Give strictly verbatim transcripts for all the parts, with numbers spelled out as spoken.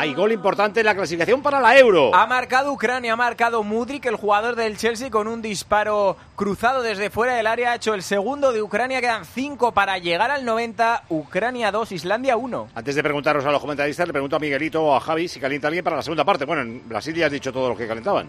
Hay gol importante en la clasificación para la Euro. Ha marcado Ucrania, ha marcado Mudryk, el jugador del Chelsea, con un disparo cruzado desde fuera del área. Ha hecho el segundo de Ucrania, quedan cinco para llegar al noventa. Ucrania dos, Islandia uno. Antes de preguntaros a los comentaristas, le pregunto a Miguelito o a Javi si calienta alguien para la segunda parte. Bueno, en Brasil ya has dicho todo lo que calentaban.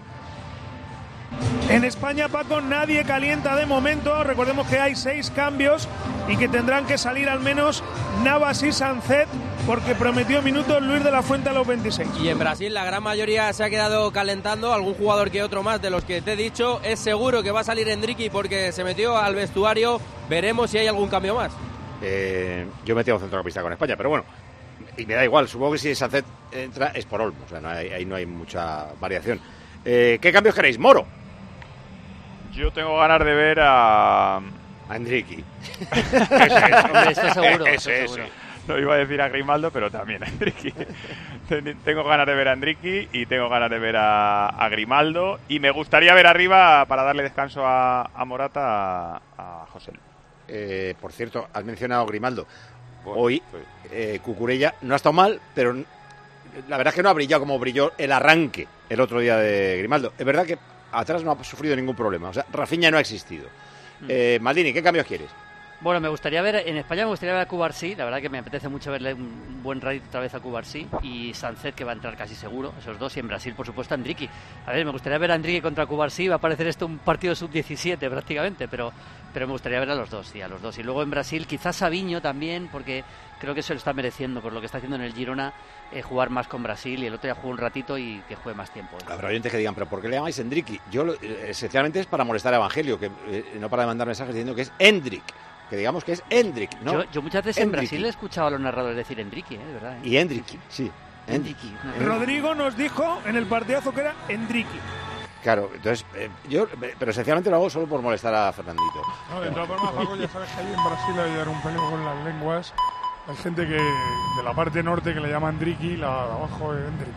En España, Paco, nadie calienta de momento. Recordemos que hay seis cambios y que tendrán que salir al menos Navas y Sancet, porque prometió minutos Luis de la Fuente a los veintiséis. Y en Brasil la gran mayoría se ha quedado calentando, algún jugador que otro más de los que te he dicho. Es seguro que va a salir Endricky porque se metió al vestuario. Veremos si hay algún cambio más. Eh, yo me tengo centrocampista con España, pero bueno, y me da igual. Supongo que si Sancet entra es por Olmo, o sea, no hay, ahí no hay mucha variación. Eh, ¿Qué cambios queréis? Moro. Yo tengo ganas de ver a... A Endricky. Hombre, esto seguro. Eso, eso seguro. No iba a decir a Grimaldo, pero también a Endricky. Tengo ganas de ver a Endricky y tengo ganas de ver a, a Grimaldo. Y me gustaría ver arriba, para darle descanso a, a Morata, a, a José. Eh, por cierto, has mencionado a Grimaldo. Hoy eh, Cucurella no ha estado mal, pero la verdad es que no ha brillado como brilló el arranque el otro día de Grimaldo. Es verdad que atrás no ha sufrido ningún problema. O sea, Rafinha no ha existido. Eh, Maldini, ¿qué cambios quieres? Bueno, me gustaría ver, en España me gustaría ver a Cubarsí, la verdad que me apetece mucho verle un buen raid otra vez a Cubarsí, y Sancet, que va a entrar casi seguro, esos dos, y en Brasil, por supuesto, a Endricky. A ver, me gustaría ver a Endricky contra Cubarsí, va a parecer esto un partido sub diecisiete prácticamente, pero, pero me gustaría ver a los dos, sí, a los dos. Y luego en Brasil, quizás Savinho también, porque creo que se lo está mereciendo por lo que está haciendo en el Girona, eh, jugar más con Brasil, y el otro ya jugó un ratito y que juegue más tiempo. Habrá oyentes que digan, ¿pero por qué le llamáis Endricky? Yo, eh, esencialmente es para molestar a Evangelio, que eh, no para de mandar mensajes diciendo que es Endrick. Que digamos que es Endrick, ¿no? Yo, yo muchas veces Endricky. en Brasil he escuchado a los narradores decir Endricky, ¿eh? De verdad, ¿eh? Y Endricky, sí. Endricky. Rodrigo nos dijo en el partidazo que era Endricky. Claro, entonces, eh, yo, pero esencialmente lo hago solo por molestar a Fernandito. No, de todas formas, Paco, ya sabes que ahí en Brasil hay un peleo con las lenguas. Hay gente que de la parte norte que le llama Endricky, la de abajo es Endrick.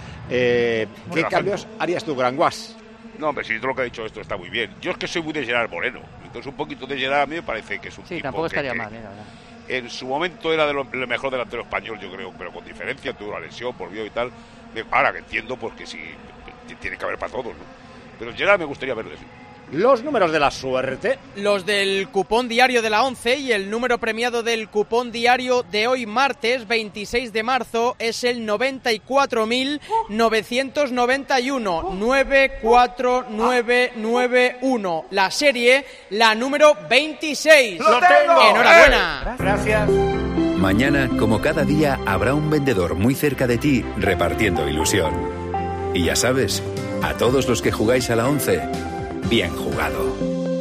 Eh, ¿Qué Bueno, cambios harías tú, Granguas? No, hombre, si todo lo que ha dicho esto está muy bien. Yo es que soy muy de Gerard Moreno. Entonces un poquito de Gerard a mí me parece que es un Sí, tipo tampoco que, estaría que mal, ¿eh? La verdad. en su momento era de lo, el mejor delantero español, yo creo, pero con diferencia, tuvo la lesión, volvió y tal. Ahora que entiendo, pues que sí, tiene que haber para todos, ¿no? Pero Gerard me gustaría verlo, sí. Los números de la suerte. Los del cupón diario de la once, y el número premiado del cupón diario de hoy martes veintiséis de marzo es el noventa y cuatro mil novecientos noventa y uno, nueve cuatro nueve nueve uno. La serie, la número veintiséis. ¡Lo tengo! ¡Enhorabuena! Gracias. Mañana, como cada día, habrá un vendedor muy cerca de ti repartiendo ilusión. Y ya sabes, a todos los que jugáis a la once, bien jugado.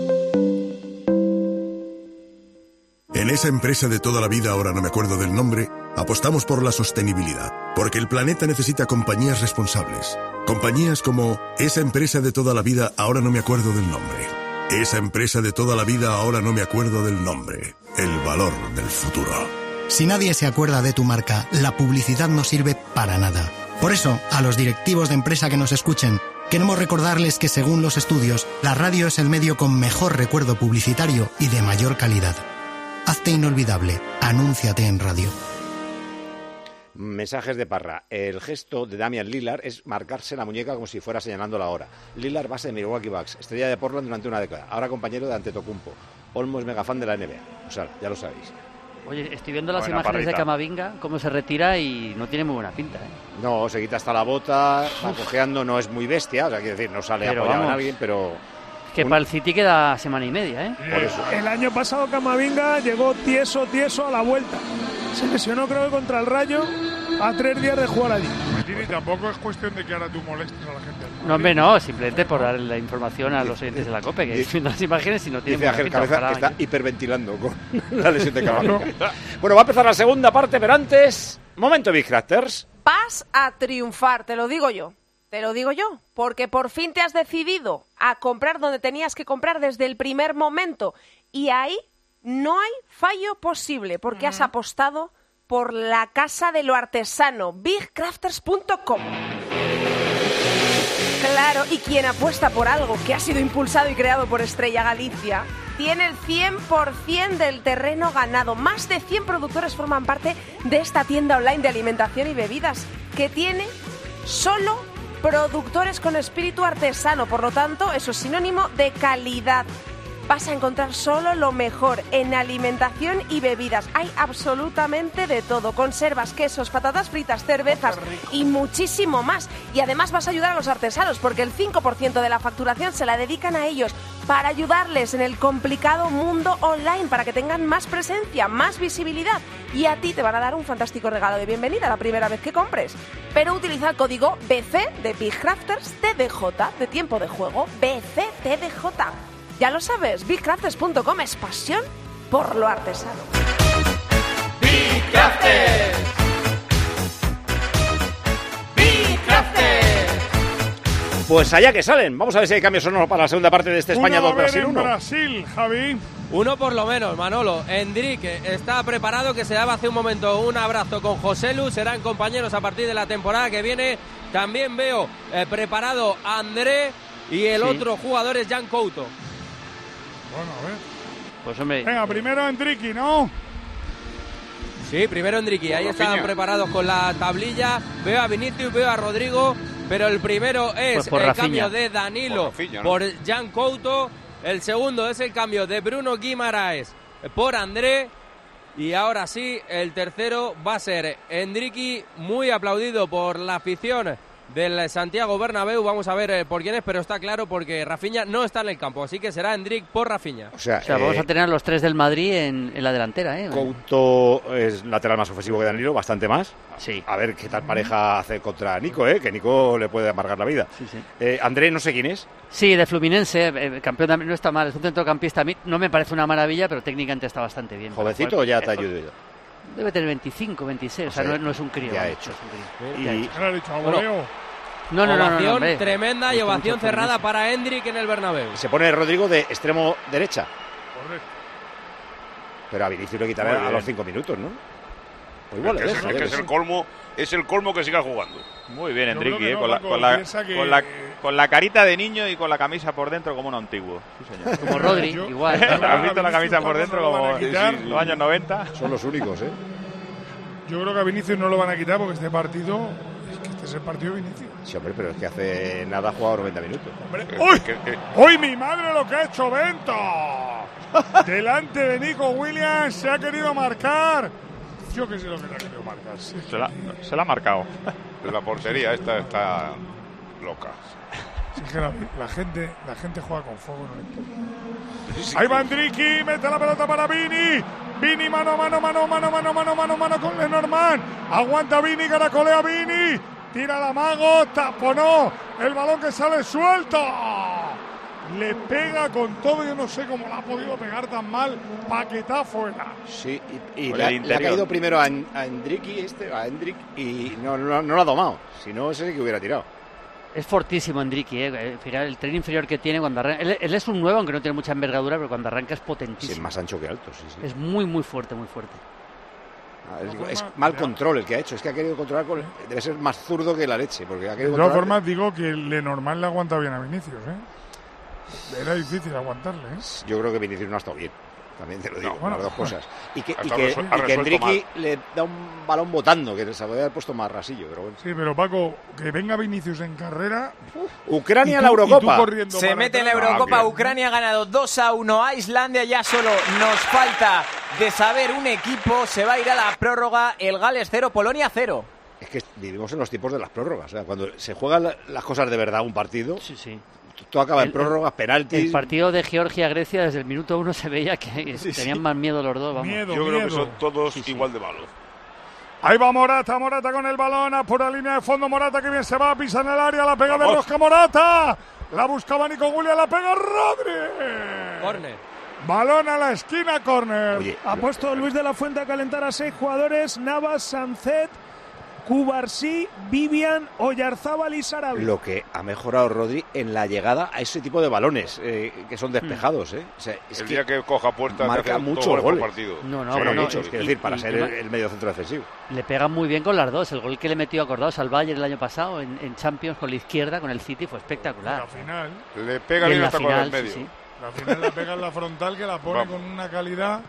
En esa empresa de toda la vida, ahora no me acuerdo del nombre, apostamos por la sostenibilidad, porque el planeta necesita compañías responsables. Compañías como esa empresa de toda la vida, ahora no me acuerdo del nombre. Esa empresa de toda la vida, ahora no me acuerdo del nombre. El valor del futuro. Si nadie se acuerda de tu marca, la publicidad no sirve para nada. Por eso, a los directivos de empresa que nos escuchen, queremos recordarles que según los estudios, la radio es el medio con mejor recuerdo publicitario y de mayor calidad. Hazte inolvidable, anúnciate en radio. Mensajes de Parra. El gesto de Damian Lillard es marcarse la muñeca como si fuera señalando la hora. Lillard, base de Milwaukee Bucks, estrella de Portland durante una década, ahora compañero de Antetokounmpo. Olmo es megafan de la N B A. O sea, ya lo sabéis. Oye, estoy viendo las Buena imágenes parrita. de Camavinga, cómo se retira y no tiene muy buena pinta, ¿eh? No, se quita hasta la bota, va cojeando, no es muy bestia, o sea, quiero decir, no sale Pero apoyado en vamos, alguien, pero... Que un- para el City queda semana y media, ¿eh? Por eso. El año pasado Camavinga llegó tieso, tieso a la vuelta. Se lesionó, creo que contra el Rayo, a tres días de jugar allí. Tini, tampoco es cuestión de que ahora tú molestes a la gente. No, hombre, no, simplemente por dar la información a los oyentes de la COPE, que viendo las imágenes y no tienen Dice buena Ángel pinta. Cabeza ojalá que está que- hiperventilando con la lesión de Camavinga. Bueno, va a empezar la segunda parte, pero antes... Momento, Big Crafters. Vas a triunfar, te lo digo yo. Te lo digo yo, porque por fin te has decidido a comprar donde tenías que comprar desde el primer momento. Y ahí no hay fallo posible, porque has apostado por la casa de lo artesano, big crafters punto com. Claro, y quien apuesta por algo que ha sido impulsado y creado por Estrella Galicia, tiene el cien por ciento del terreno ganado. Más de cien productores forman parte de esta tienda online de alimentación y bebidas. que tiene solo productores con espíritu artesano, por lo tanto, eso es sinónimo de calidad. Vas a encontrar solo lo mejor en alimentación y bebidas. Hay absolutamente de todo. Conservas, quesos, patatas fritas, cervezas y muchísimo más. Y además vas a ayudar a los artesanos porque el cinco por ciento de la facturación se la dedican a ellos para ayudarles en el complicado mundo online, para que tengan más presencia, más visibilidad. Y a ti te van a dar un fantástico regalo de bienvenida la primera vez que compres. Pero utiliza el código B C de Big Crafters T D J, de tiempo de juego, B C T D J. Ya lo sabes, big crafters punto com es pasión por lo artesano. Big Crafters. Big Crafters. Pues allá que salen. Vamos a ver si hay cambios sonoros para la segunda parte de este España dos Brasil uno. Brasil, Javi. Uno por lo menos, Manolo. Enrique está preparado, que se daba hace un momento un abrazo con Joselu. Serán compañeros a partir de la temporada que viene. También veo eh, preparado a André y el sí. otro jugador es Jan Couto. Bueno, a ver. Pues hombre. Venga, primero Endricky, ¿no? Sí, primero Endricky. Ahí están preparados con la tablilla. Veo a Vinicius, veo a Rodrigo. Pero el primero es pues el Rafinha. cambio de Danilo por, Rafinha, ¿no? por Jan Couto. El segundo es el cambio de Bruno Guimaraes por André. Y ahora sí, el tercero va a ser Endricky, muy aplaudido por la afición del Santiago Bernabéu. Vamos a ver eh, por quién es, pero está claro porque Rafinha no está en el campo, así que será Endrick por Rafinha. O sea, o sea eh, vamos a tener los tres del Madrid en, en la delantera, ¿eh? Couto es lateral más ofensivo que Danilo, bastante más. Sí. A ver qué tal pareja hace contra Nico, ¿eh? Que Nico le puede amargar la vida. Sí, sí. Eh, André, no sé quién es. Sí, de Fluminense, eh, campeón de, no está mal, es un centrocampista. A mí no me parece una maravilla, pero técnicamente está bastante bien. ¿Jovencito o ya te ha ayudado? Debe tener veinticinco, veintiséis, o sea, o sea no, no es un crío. Ya ha hecho. Y, ¿qué le ha dicho? ¿Aboleo? No, no, no, no, no, no tremenda y ovación cerrada para Endrick en el Bernabéu. Se pone Rodrigo de extremo derecha. Correcto. Pero a Vinicius le quitará a los cinco minutos, ¿no? Pues igual, es, es, es, que es el colmo, es el colmo que siga jugando. Muy bien, Endrick, no, eh, con, la, con, la, que... con, la, con la carita de niño y con la camisa por dentro como un antiguo. Sí, señor. Como Rodri, yo, igual. ¿Has visto la camisa por dentro como sí, sí, los años noventa? Son los únicos, ¿eh? Yo creo que a Vinicius no lo van a quitar porque este partido... Es que este es el partido de Vinicius. Sí, hombre, pero es que hace nada ha jugado noventa minutos. Hombre, ¡uy! ¡Uy, mi madre lo que ha hecho Bento! Delante de Nico Williams se ha querido marcar. Yo que sé lo que le ha querido marcar. Sí, se, la, se la ha marcado. La portería esta está loca. Sí, que la, la, gente, la gente juega con fuego, no le importa. Sí, ahí va Endricky, mete la pelota para Vini. Vini, mano, mano, mano, mano, mano, mano, mano, mano con Lenormand. Aguanta Vini, caracolea Vini. Tira la mago, taponó. El balón que sale suelto. Le pega con todo, yo no sé cómo la ha podido pegar tan mal. Paquetá fuera. Sí, y, y le, le ha caído primero a, a Endricky, este, a Endrick, y no, no, no lo ha domado. Si no, ese sí que hubiera tirado. Es fortísimo Endricky, ¿eh? El tren inferior que tiene cuando arranca. Él, él es un nuevo, aunque no tiene mucha envergadura, pero cuando arranca es potentísimo. Sí, es más ancho que alto, sí, sí. Es muy, muy fuerte, muy fuerte. Ah, es, es mal control el que ha hecho. Es que ha querido controlar con... Debe ser más zurdo que la leche. Porque ha querido de todas formas, digo que Lenormand le aguanta bien a Vinicius, ¿eh? Era difícil aguantarle, ¿eh? Yo creo que Vinicius no ha estado bien. También te lo digo, no, bueno, las dos cosas. Y que, y que, resuel- y que Endricky le da un balón botando, que se podría haber puesto más rasillo, pero bueno. Sí, pero Paco, que venga Vinicius en carrera. Ucrania a la Eurocopa. Se mete en la Eurocopa. Ah, Ucrania ha ganado dos a uno a Islandia. Ya solo nos falta de saber un equipo. Se va a ir a la prórroga. El Gales cero, Polonia cero. Es que vivimos en los tiempos de las prórrogas. O sea, cuando se juegan las cosas de verdad un partido. Sí, sí. Todo acaba en el, prórrogas, penaltis. El partido de Georgia-Grecia desde el minuto uno se veía que sí, tenían sí. más miedo los dos. Vamos. Miedo, Yo miedo. creo que son todos sí, sí. igual de malos. Ahí va Morata, Morata con el balón, a pura línea de fondo, Morata que bien se va, pisa en el área, la pega Vamos. de rosca Morata. La buscaba Nico Williams, la pega Rodri. Córner. Balón a la esquina, córner. Oye, ha puesto Luis de la Fuente a calentar a seis jugadores: Navas, Sancet, Cubarsí, Vivian, Oyarzábal y Sarabia. Lo que ha mejorado Rodri en la llegada a ese tipo de balones eh, que son despejados, ¿eh? O sea, es el que día que coja puerta marca muchos goles. Partido. No, no, sí, pero no, muchos, quiero decir, para y, ser y, el, el medio centro defensivo. Le pega muy bien con las dos. El gol que le metió, acordados, al Bayern el año pasado en, en Champions con la izquierda, con el City, fue espectacular. La final. Le pega bien hasta con el medio. Sí, sí. La final la pega en la frontal, que la pone Vamos. con una calidad.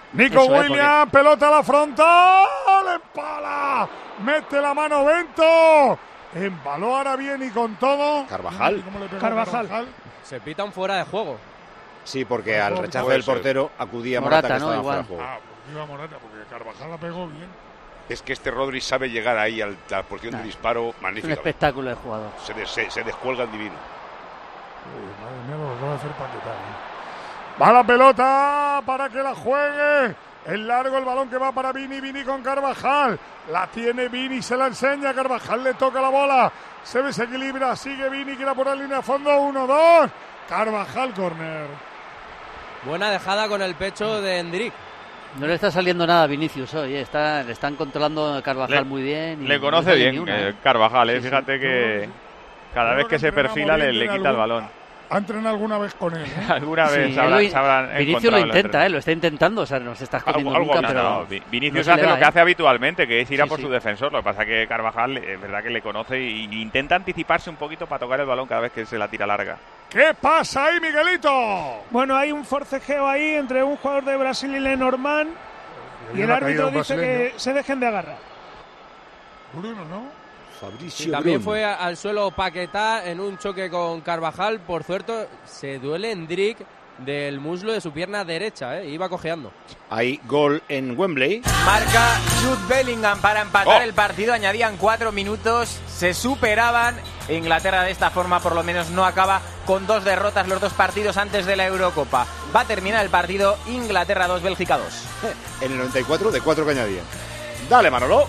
Nico Eso es, Williams, porque... pelota a la frontal, empala, mete la mano Bento, embaló ahora bien y con todo. Carvajal. ¿Cómo le pegó Carvajal. Carvajal? Se pitan fuera de juego. Sí, porque al rechazo Puede del ser. portero acudía Morata, Morata, que ¿no? estaba Igual. fuera de juego. Ah, pues iba Morata, porque Carvajal la pegó bien. Es que este Rodri sabe llegar ahí a la posición Nah. de disparo Es un magníficamente. espectáculo de jugador. Se, des- se, se descuelga el divino. Uy, madre mía, lo acaba de hacer paquetar. ¿eh? Va la pelota para que la juegue. El largo, el balón que va para Vini, Vini con Carvajal. La tiene Vini, se la enseña. Carvajal le toca la bola. Se desequilibra, sigue Vini, que la por la línea de fondo. Uno, dos. Carvajal, córner. Buena dejada con el pecho de Endrick. No le está saliendo nada a Vinicius hoy, ¿eh? Está, le están controlando a Carvajal Le- muy bien. y Le no conoce sale bien ni una, eh, ¿eh? Carvajal, ¿eh? Sí, sí. Fíjate que cada Creo vez que que se entrenamos perfila le, bien, le tiene quita el algún- balón. Ha entrenado alguna vez con él. ¿eh? Alguna vez Sí, se habrá- él lo- se habrán Vinicius encontrado lo en el intenta, entreno. ¿eh? Lo está intentando, o sea, no se está escondiendo algo nunca, habrá, pero... No, Vi- Vinicius no se hace le lo da, que ¿eh? hace habitualmente, que es ir a Sí, por sí. su defensor. Lo que pasa es que Carvajal eh, es verdad que le conoce y, y intenta anticiparse un poquito para tocar el balón cada vez que se la tira larga. ¿Qué pasa ahí, Miguelito? Bueno, hay un forcejeo ahí entre un jugador de Brasil y Lenormand. Y el árbitro dice que se dejen de agarrar. Bruno, ¿no? Fabricio Y también Bruno. fue a- al suelo Paquetá en un choque con Carvajal. Por cierto, se duele Endrick del muslo de su pierna derecha, ¿eh? Iba cojeando. Hay gol en Wembley. Marca Jude Bellingham para empatar Oh. el partido. Añadían cuatro minutos. Se superaban. Inglaterra de esta forma por lo menos no acaba con dos derrotas los dos partidos antes de la Eurocopa. Va a terminar el partido Inglaterra dos, Bélgica dos. En el noventa y cuatro, de cuatro que añadían. Dale, Manolo.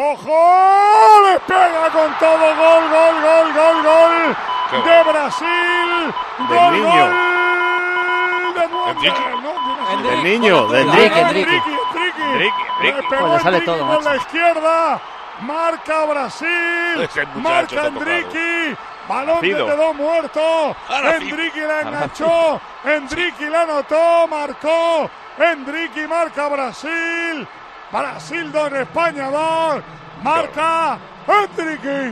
¡Ojo! ¡Le pega con todo! ¡Gol, gol, gol, gol, gol! Qué ¡De bueno. Brasil! Del ¡Gol, niño. gol! ¡De nuevo! Enrique. ¿no? ¿Quién es? Endrick, Del niño, con del la- Endrick, Ah, Endrick. Enrique, Enrique. Enrique, Enrique. Le pegó Pues le sale Enrique todo, con macho. la izquierda. Marca Brasil. Ese muchacho Marca está tocado. Enrique. Balón que Nacido. quedó muerto. Ahora sí. Enrique la enganchó. Enrique la anotó. Marcó. Enrique marca Brasil. Brasil dos, España dos. Marca Enrique.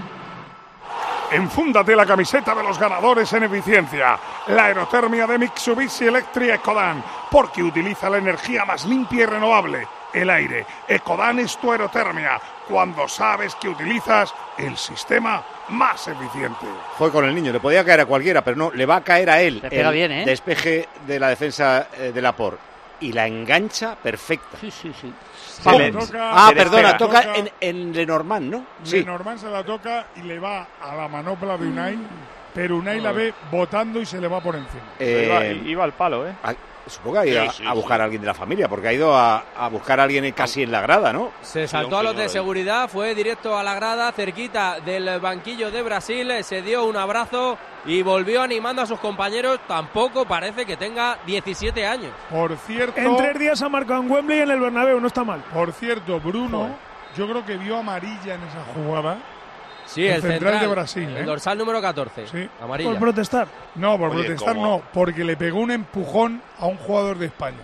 Enfúndate la camiseta de los ganadores en eficiencia. La aerotermia de Mitsubishi Electric Ecodan, porque utiliza la energía más limpia y renovable, el aire. Ecodan es tu aerotermia, cuando sabes que utilizas el sistema más eficiente. Fue con el niño, le podía caer a cualquiera, pero no, le va a caer a él. Le pega el bien, ¿eh? despeje de la defensa eh, de Laporte. Y la engancha perfecta. Sí, sí, sí. Se le- Toca- Ah, se le perdona, pega. toca en, en Lenormand, ¿no? Sí. Lenormand se la toca y le va a la manopla de Unai, pero Unai la ve botando y se le va por encima. Iba, Eh, iba al palo, ¿eh? a- supongo que ha ido Sí, a, sí, a buscar sí. a alguien de la familia, porque ha ido a, a buscar a alguien casi en la grada, ¿no? Se Sí, saltó un a los de señor ahí. seguridad, fue directo a la grada, cerquita del banquillo de Brasil, se dio un abrazo y volvió animando a sus compañeros. Tampoco parece que tenga diecisiete años. Por cierto, En tres días ha marcado en Wembley y en el Bernabéu, no está mal. por cierto, Bruno, yo creo que vio amarilla en esa jugada. Sí, El el, central central de Brasil, el ¿eh? dorsal número catorce, Sí. amarilla. Por protestar. No, por Oye, protestar ¿cómo? no, porque le pegó un empujón a un jugador de España.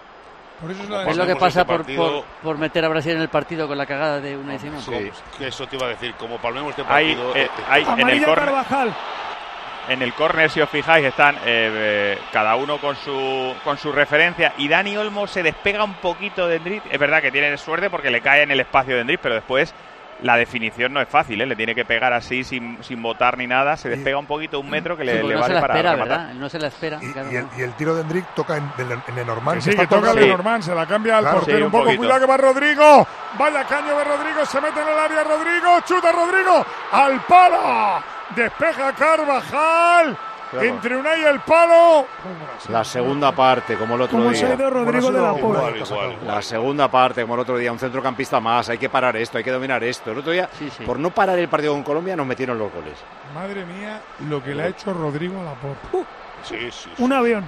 Por eso es la Es lo que Pasemos pasa ese por, partido. por, por meter a Brasil en el partido con la cagada de Unai Simón. Sí, que eso te iba a decir, como palmemos este Hay, partido. eh, eh, hay en el Amarilla córner, Carvajal. en el córner, si os fijáis, están eh, eh, cada uno con su con su referencia. Y Dani Olmo se despega un poquito de Endrick. Es verdad que tiene suerte porque le cae en el espacio de Endrick, pero después la definición no es fácil, ¿eh? Le tiene que pegar así sin, sin botar ni nada. Se despega un poquito, un metro que Sí, le, porque le no se vale la para espera, rematar. ¿verdad? Él no se la espera. Y, claro, y el, no. y el tiro de Endrick toca en, en, en Lenormand. Que se sí, que está toca todo- Lenormand, se la cambia al Claro, portero sí, un un poco. poquito. Cuidado que va Rodrigo. Vaya caño de Rodrigo, se mete en el área Rodrigo. Chuta Rodrigo al palo. Despeja Carvajal. Claro. Entre Unai y el palo. La segunda parte, como el otro Como se ha día. ido Rodrigo de la Igual, Porra. igual, igual. La segunda parte, como el otro día, un centrocampista más. Hay que parar esto, hay que dominar esto. El otro día, Sí, sí. por no parar el partido con Colombia, nos metieron los goles. Madre mía, lo que le ha hecho Rodrigo a la Porra. Sí, sí, sí. Un avión.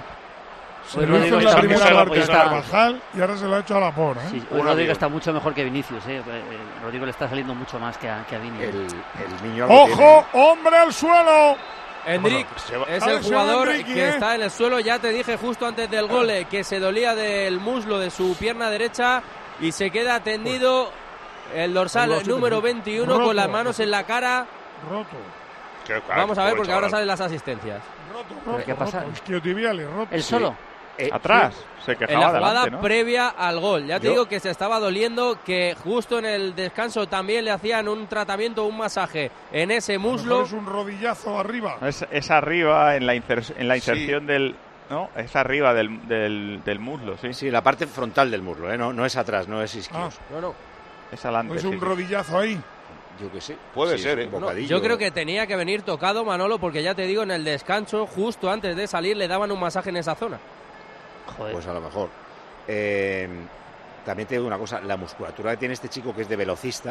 Se Hoy lo hizo Rodrigo en la está primera mucho- parte hoy a está- Carvajal y ahora se lo ha hecho a la Porra. ¿eh? Sí, hoy Un Rodrigo avión. está mucho mejor que Vinicius, ¿eh? Eh, Rodrigo le está saliendo mucho más que a, que a Vini. El, el niño algo tiene. ¡Ojo! ¡Hombre al suelo! Endrick Se va- es Ah, el se va jugador Endrick, que ¿eh? está en el suelo. Ya te dije justo antes del gol eh, que se dolía del muslo de su pierna derecha y se queda tendido el dorsal número veintiuno Roto. con las manos en la cara. Roto. Qué- Vamos a ver pobre porque ahora chaval. salen las asistencias. Roto, ¿Pero roto, qué pasa? roto. Isquiotibiales, roto. ¿El solo? Eh, Atrás, sí. se quejaba en la jugada adelante, ¿no? previa al gol. Ya te Yo... digo que se estaba doliendo, que justo en el descanso también le hacían un tratamiento, un masaje en ese muslo. Es un rodillazo arriba. Es, es arriba en la, inser, en la inserción sí. del... No, es arriba del, del, del muslo, sí. Sí, la parte frontal del muslo, ¿eh? no, no es atrás, no es isquios. Ah, no, no. Es adelante. Es un sí, rodillazo ahí. Yo que sé. Puede sí, ser, ¿eh? No, yo creo que tenía que venir tocado, Manolo, porque ya te digo, en el descanso, justo antes de salir, le daban un masaje en esa zona. Joder. Pues a lo mejor. Eh, también te digo una cosa, la musculatura que tiene este chico, que es de velocista,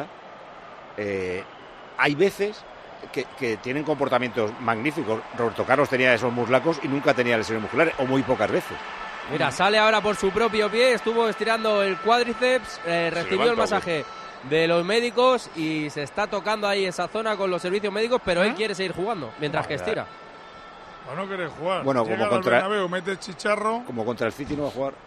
eh, hay veces que, que tienen comportamientos magníficos. Roberto Carlos tenía esos muslacos y nunca tenía lesiones musculares, o muy pocas veces. Mira, sale ahora por su propio pie, estuvo estirando el cuádriceps, eh, recibió levanta, el masaje güey. de los médicos y se está tocando ahí esa zona con los servicios médicos, pero ¿Eh? él quiere seguir jugando mientras ah, que estira. ¿O no querés jugar? Bueno, Llega como contra, Bernabéu, mete chicharro. como contra el City no va a jugar.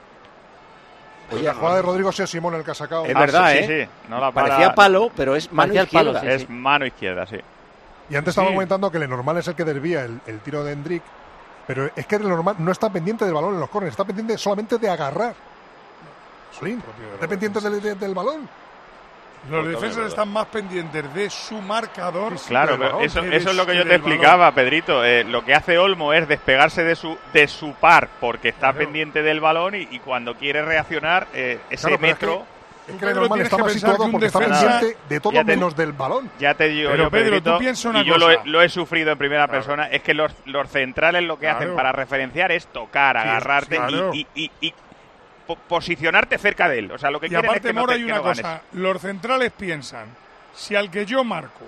Oye, la jugada de Rodrigo Sea Simón el que ha sacado. Es verdad, ah, sí, ¿eh? Sí, sí. No la para... Parecía palo, pero es mano Parecía izquierda. Palo, sí, es sí. mano izquierda, sí. Y antes sí. estaba comentando que el normal es el que desvía el, el tiro de Hendrik, pero es que el normal no está pendiente del balón en los córneres, está pendiente solamente de agarrar. Solín, está pendiente del, del, del balón. Los defensas están más pendientes de su marcador. Claro, pero eso, eso es lo que yo te explicaba, balón. Pedrito. Eh, lo que hace Olmo es despegarse de su de su par porque está claro. pendiente del balón y, y cuando quiere reaccionar, eh, ese claro, metro... Es que, es que el normal está más situado porque está pendiente de todo te, menos del balón. Ya te digo pero yo, Pedro, Pedrito, tú piensa una y yo cosa. Lo, he, lo he sufrido en primera claro. persona, es que los, los centrales lo que claro. hacen para referenciar es tocar, sí, agarrarte claro. y... y, y, y posicionarte cerca de él, o sea, lo que y quieren aparte, es que Mora, no te, hay una no cosa, ganes. Los centrales piensan, si al que yo marco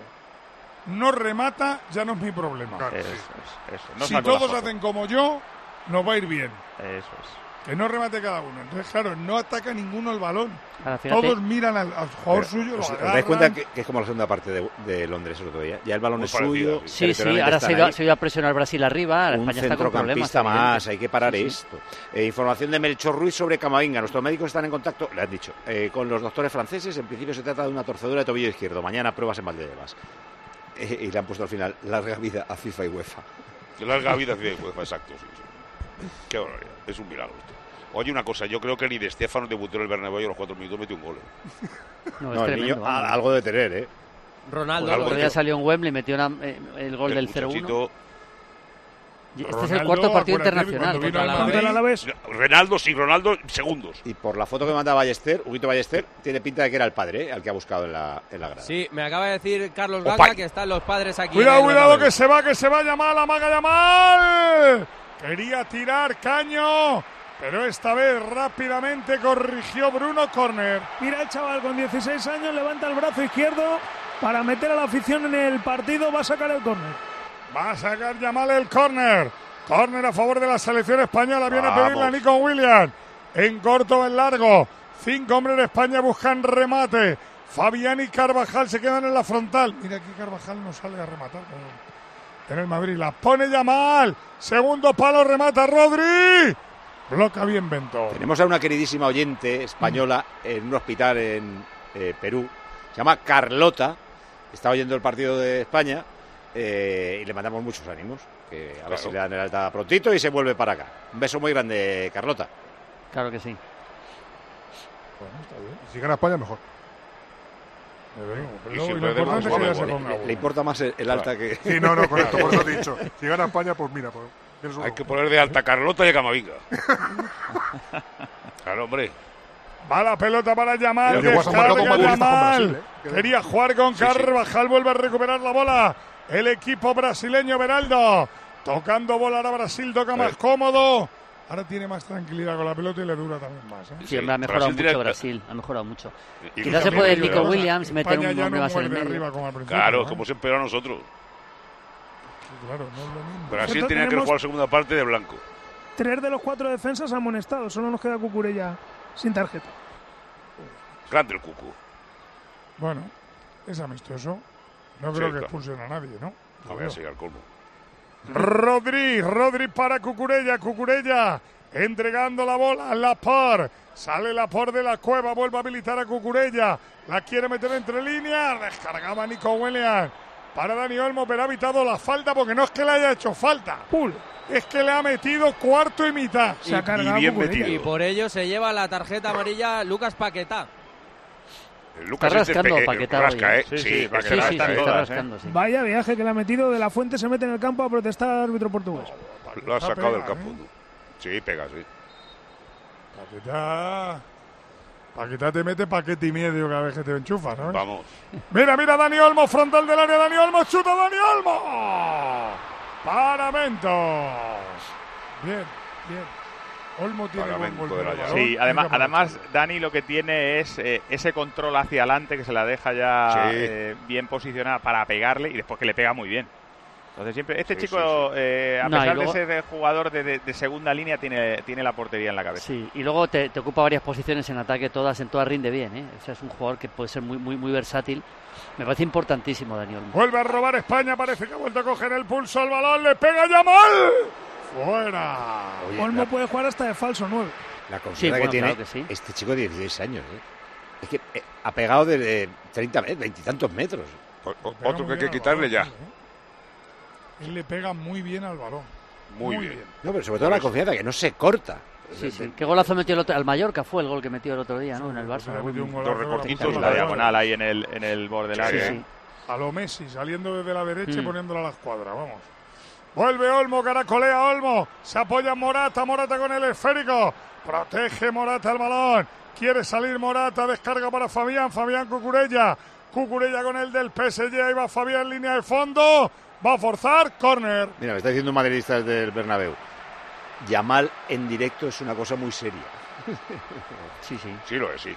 no remata, ya no es mi problema. Claro, eso es, eso. No si todos hacen como yo, nos va a ir bien. Eso es. Que no remate cada uno. Entonces, claro, no ataca ninguno el balón. Ahora, todos miran al, al jugador Pero, suyo, lo ¿Os agarran. dais cuenta que, que es como la segunda parte de, de Londres el otro día? Ya el balón Muy es parecido, suyo. Sí, sí, ahora se iba, se iba a presionar Brasil arriba. Un España está con problemas. Un más, hay que parar sí, esto. Sí. Eh, información de Melchor Ruiz sobre Camavinga. Nuestros médicos están en contacto, le han dicho, eh, con los doctores franceses. En principio se trata de una torcedura de tobillo izquierdo. Mañana pruebas en Valdebebas. Eh, y le han puesto al final larga vida a FIFA y UEFA. Larga vida a FIFA y UEFA, exacto. Sí, sí. Qué barbaridad, es un milagro esto. Oye, una cosa, yo creo que ni de Stefano debutó en el Bernabéu y a los cuatro minutos metió un gol. ¿eh? No, no el niño a, algo de tener, ¿eh? Ronaldo. El otro día salió en Wembley y metió una, eh, el gol el del cero uno. Este Ronaldo, es el cuarto partido internacional. Ronaldo, sí, Ronaldo, segundos. Y por la foto que manda Ballester, Huguito Ballester, tiene pinta de que era el padre, ¿eh? Al que ha buscado en la, en la grada. Sí, me acaba de decir Carlos Ganga que están los padres aquí. Cuidado, cuidado, que se va, que se va, Yamal, amaga Yamal. Quería tirar Caño, pero esta vez rápidamente corrigió Bruno, córner. Mira el chaval con dieciséis años, levanta el brazo izquierdo para meter a la afición en el partido, va a sacar el córner. Va a sacar Yamal el córner. Córner a favor de la selección española. Viene Vamos. a pedirle a Nico Williams. En corto o en largo. Cinco hombres de España buscan remate. Fabián y Carvajal se quedan en la frontal. Mira aquí Carvajal no sale a rematar. En el Madrid la pone Yamal. Segundo palo, remata Rodri. Bloca bien Bento. Tenemos a una queridísima oyente española en un hospital en eh, Perú. Se llama Carlota. Está oyendo el partido de España. Eh, y le mandamos muchos ánimos, que a claro. ver si le dan el alta prontito y se vuelve para acá. Un beso muy grande, Carlota. Claro que sí. Bueno, está bien. Si gana España, mejor. Y si lo importante es que ya se ponga. Le, le importa más el, el alta que... Sí, no, no, correcto, por eso he dicho. Si gana España, pues mira. Pues, hay que poner de alta Carlota y a Camavinga. Claro, hombre. Va la pelota para Yamal. Yamal. ¿eh? Quería jugar con sí, Carvajal, sí. Vuelve a recuperar la bola. El equipo brasileño, Beraldo. Tocando bola ahora Brasil, toca más cómodo. Ahora tiene más tranquilidad con la pelota y le dura también más. ¿eh? Sí, hombre, ha mejorado Brasil mucho tiene... Brasil. Ha mejorado mucho. Y Quizás se puede Nico Williams meter un hombre más en el medio. Claro, como se empeoró a nosotros. Claro, no es lo mismo. Brasil tenía que jugar segunda parte de blanco. Tres de los cuatro defensas amonestados. Solo nos queda Cucurella sin tarjeta. Grande el Cucu. Bueno, es amistoso. No creo sí, que expulsen a nadie, ¿no? No voy a seguir al colmo. Rodri, Rodri para Cucurella, Cucurella entregando la bola a Laporte. Sale Laporte de la cueva, vuelve a habilitar a Cucurella. La quiere meter entre líneas. Descargaba Nico Williams para Dani Olmo, pero ha evitado la falta porque no es que le haya hecho falta. Pull. es que le ha metido cuarto y mitad. Se ha cargado y bien Cucurella. metido. Y por ello se lleva la tarjeta amarilla Lucas Paquetá. Lucas Está este rascando pe- Paquetá rasca, hoy, ¿eh? ¿eh? Sí, Sí, sí, este Paquetá Sí, sí, rasca, sí, está ¿eh? en está todas, rascando, sí. Vaya viaje que le ha metido. De la Fuente se mete en el campo a protestar al árbitro portugués. Lo ha Paquetá sacado del pega, campo. ¿eh? tú. Sí, pega, sí. Paquetá. Paquetá te mete paquete y medio cada vez que te enchufa, ¿no? Vamos. Mira, mira, Dani Olmo, frontal del área, Dani Olmo, chuta Dani Olmo. Paramentos. Bien, bien. Olmo tiene buen Paramento golpe de la de llave. balón. Sí, además, Hay que además aprovecharlo. Dani lo que tiene es eh, ese control hacia adelante que se la deja ya Sí. eh, bien posicionada para pegarle y después que le pega muy bien. Entonces siempre este Sí, chico, sí, sí. eh, a No, y pesar luego- de ser de jugador de, de- de segunda línea, tiene, tiene la portería en la cabeza. Sí, y luego te, te ocupa varias posiciones en ataque, todas en todas rinde bien, ¿eh? O sea, es un jugador que puede ser muy muy muy versátil. Me parece importantísimo Dani Olmo. Vuelve a robar España, parece que ha vuelto a coger el pulso al balón, le pega Yamal. Fuera. Oye, Olmo la, puede jugar hasta de falso nueve. la confianza Sí, bueno, que tiene claro que sí. este chico de dieciséis años. ¿eh? Es que eh, ha pegado de treinta metros, veintitantos metros. O- o- Pega otro muy que hay que bien al quitarle balón, ya. tío, ¿eh? Él le pega muy bien al balón. Muy bien. No, pero sobre todo la confianza, que no se corta. Sí, sí. ¿Qué golazo metió el otro? Al Mallorca fue el gol que metió el otro día, ¿no? En el Barça. Le algún- metió un Dos golazo, recortitos, la Sí, puta la madre. diagonal ahí en el, en el borde del Sí, área. Sí, ¿eh? sí. A lo Messi, saliendo desde la derecha y Mm. poniéndola a la escuadra, vamos. Vuelve Olmo, caracolea Olmo, se apoya Morata, Morata con el esférico, protege Morata el balón, quiere salir Morata, descarga para Fabián, Fabián Cucurella, Cucurella con el del P S G, ahí va Fabián, línea de fondo, va a forzar, córner. Mira, me está diciendo un madridista del Bernabéu. Yamal en directo es una cosa muy seria. Sí, sí. Sí, lo es, sí.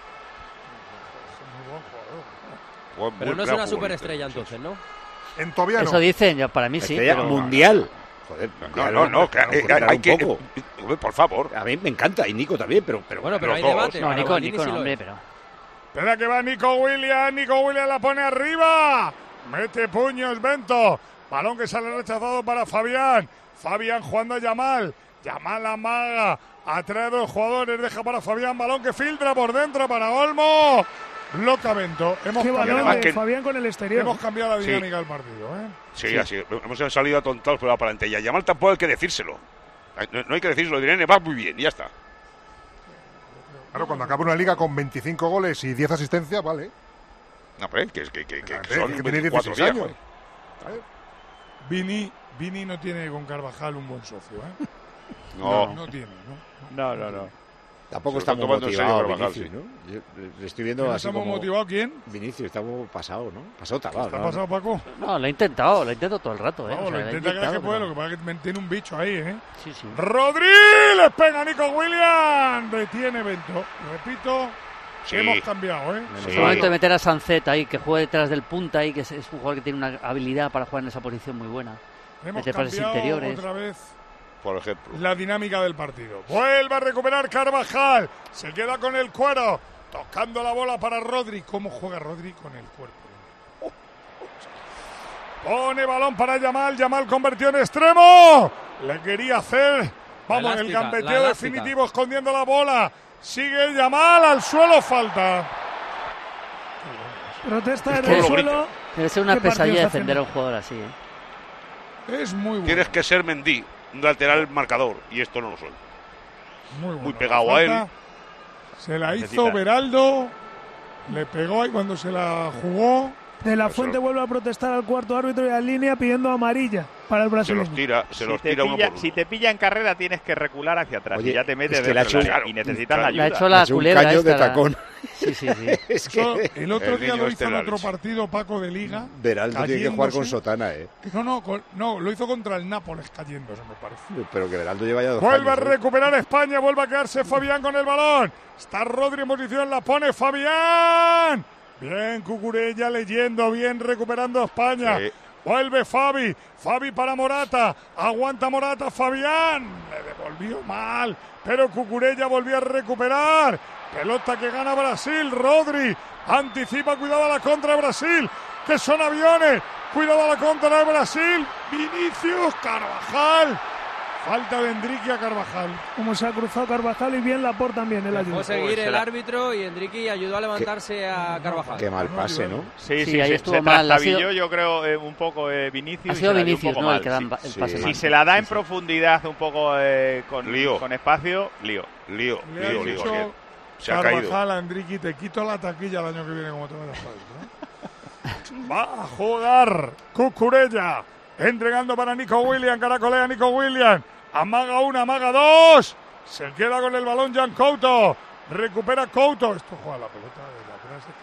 Buen- Pero buen no es gran una futbolista, superestrella sí. entonces, ¿no? En Tobiano. Eso dicen, ya para mí sí. Estrella pero- mundial. Joder, No, mundial, no, no, que claro, hay, claro, hay un que... poco. Hombre, por favor. A mí me encanta, y Nico también, pero... pero Bueno, pero los hay dos. debate. No, para Nico, Maldini Nico, sí no, lo hombre, es. pero... Espera que va Nico Williams, Nico Williams la pone arriba, mete puños Bento, balón que sale rechazado para Fabián, Fabián jugando a Yamal, Yamal amaga, atrae a dos jugadores, deja para Fabián, balón que filtra por dentro para Olmo, bloca Bento, hemos Qué cambiado, balón de que- Fabián con el exterior. hemos cambiado la Sí. dinámica del partido, ¿eh? Sí, así. Hemos salido atontados por la palante. Y a Yamal tampoco hay que decírselo. No, no hay que decírselo. Direne va muy bien y ya está. Claro, cuando acaba una liga con veinticinco goles y diez asistencias, vale. No, pero que, que, que, que, Fíjate, son que tiene veinticuatro dieciséis días, años. joder. Vini, Vini no tiene con Carvajal un buen socio, ¿eh? No. No tiene, ¿no? No, no, no. Tampoco Se lo está está muy tomando en serio motivado Carvajal, Vinicius, sí. ¿no? Yo le estoy viendo ¿Quién así estamos como... motivado? ¿Quién? Vinicius, está como pasado, ¿no? Pasado tabaco. ¿Está ¿no? pasado, Paco? No, lo he intentado, lo he intentado todo el rato, ¿eh? Vamos, O sea, lo lo he intenta cada vez que intentado, puede, pero- lo que pasa es que tiene un bicho ahí, ¿eh? Sí, sí. Rodri, le pega Nico Williams, detiene Bento. Repito, Sí. hemos cambiado, ¿eh? Es Sí. el momento de meter a Sancet ahí, que juegue detrás del punta ahí, que es, es un jugador que tiene una habilidad para jugar en esa posición muy buena. Hemos Mete pases cambiado interiores. otra vez Por ejemplo. la dinámica del partido. Vuelve a recuperar Carvajal, se queda con el cuero, tocando la bola para Rodri. ¿Cómo juega Rodri con el cuerpo? Oh, oh. Pone balón para Yamal, Yamal convirtió en extremo. Le quería hacer, vamos, el elástica, la gambeteo elástica. definitivo escondiendo la bola. Sigue Yamal, al suelo falta. Protesta en Todo el lo suelo. grita. Debe ser una ¿Qué partido pesadilla está defender a haciendo? un jugador así, ¿eh? Es muy bueno. Tienes que ser Mendy, un lateral marcador. Y esto no lo son. Muy, bueno. muy pegado La a él. falta Se la Necesita. hizo Beraldo. Le pegó ahí cuando se la jugó. De la Eso. Fuente vuelve a protestar al cuarto árbitro y a línea pidiendo amarilla para el Se brasileño. los tira, se Si los te, tira uno pilla, por uno. si te pilla en carrera tienes que recular hacia atrás Oye, y ya te metes es que le ha dentro del hecho- área y necesitas claro, ayuda. Le ha hecho la Es un culebra caño de esta, la- tacón. Sí, sí, sí. Es Eso, que el otro el día niño lo este hizo en la otro leche. partido, Paco, de Liga. Beraldo tiene que jugar con cayéndose. sotana, ¿eh? No, no, con- no, lo hizo contra el Nápoles cayéndose, me parece. Pero que Beraldo lleva ya dos Vuelve a años, ¿eh? recuperar España, vuelve a quedarse Fabián con el balón. Está Rodri en posición, la pone Fabián. Bien, Cucurella leyendo, bien recuperando a España. Sí. Vuelve Fabi, Fabi para Morata, aguanta Morata, Fabián, le devolvió mal, pero Cucurella volvió a recuperar, pelota que gana Brasil, Rodri, anticipa, cuidado a la contra de Brasil, que son aviones, cuidado a la contra de Brasil, Vinicius, Carvajal, Falta de Endriqui a Carvajal. Como se ha cruzado Carvajal y bien Laporte también, el ayuda. Dejó seguir el árbitro y Endriqui ayudó a levantarse a Carvajal. Qué mal pase, ¿no? Sí, Sí, sí, ahí se, estuvo se mal, ha trastabilló, sido- yo creo, eh, un poco eh, Vinicius. Ha sido y se la dio un Vinicius, poco ¿no? El mal, que da sí. el pase Sí. mal. Si se la da en Sí, sí. profundidad un poco eh, con, Lío. con espacio, lío. Lío, Le ha lío, lío. dicho Ayer. Se ha caído. Carvajal a Endriqui, te quito la taquilla el año que viene como te vayas para ¿no? Va a jugar Cucurella. Entregando para Nico Williams. Caracolea Nico Williams. Amaga una, amaga dos. Se queda con el balón Jan Couto. Recupera Couto. Esto juega la pelota de la atrás.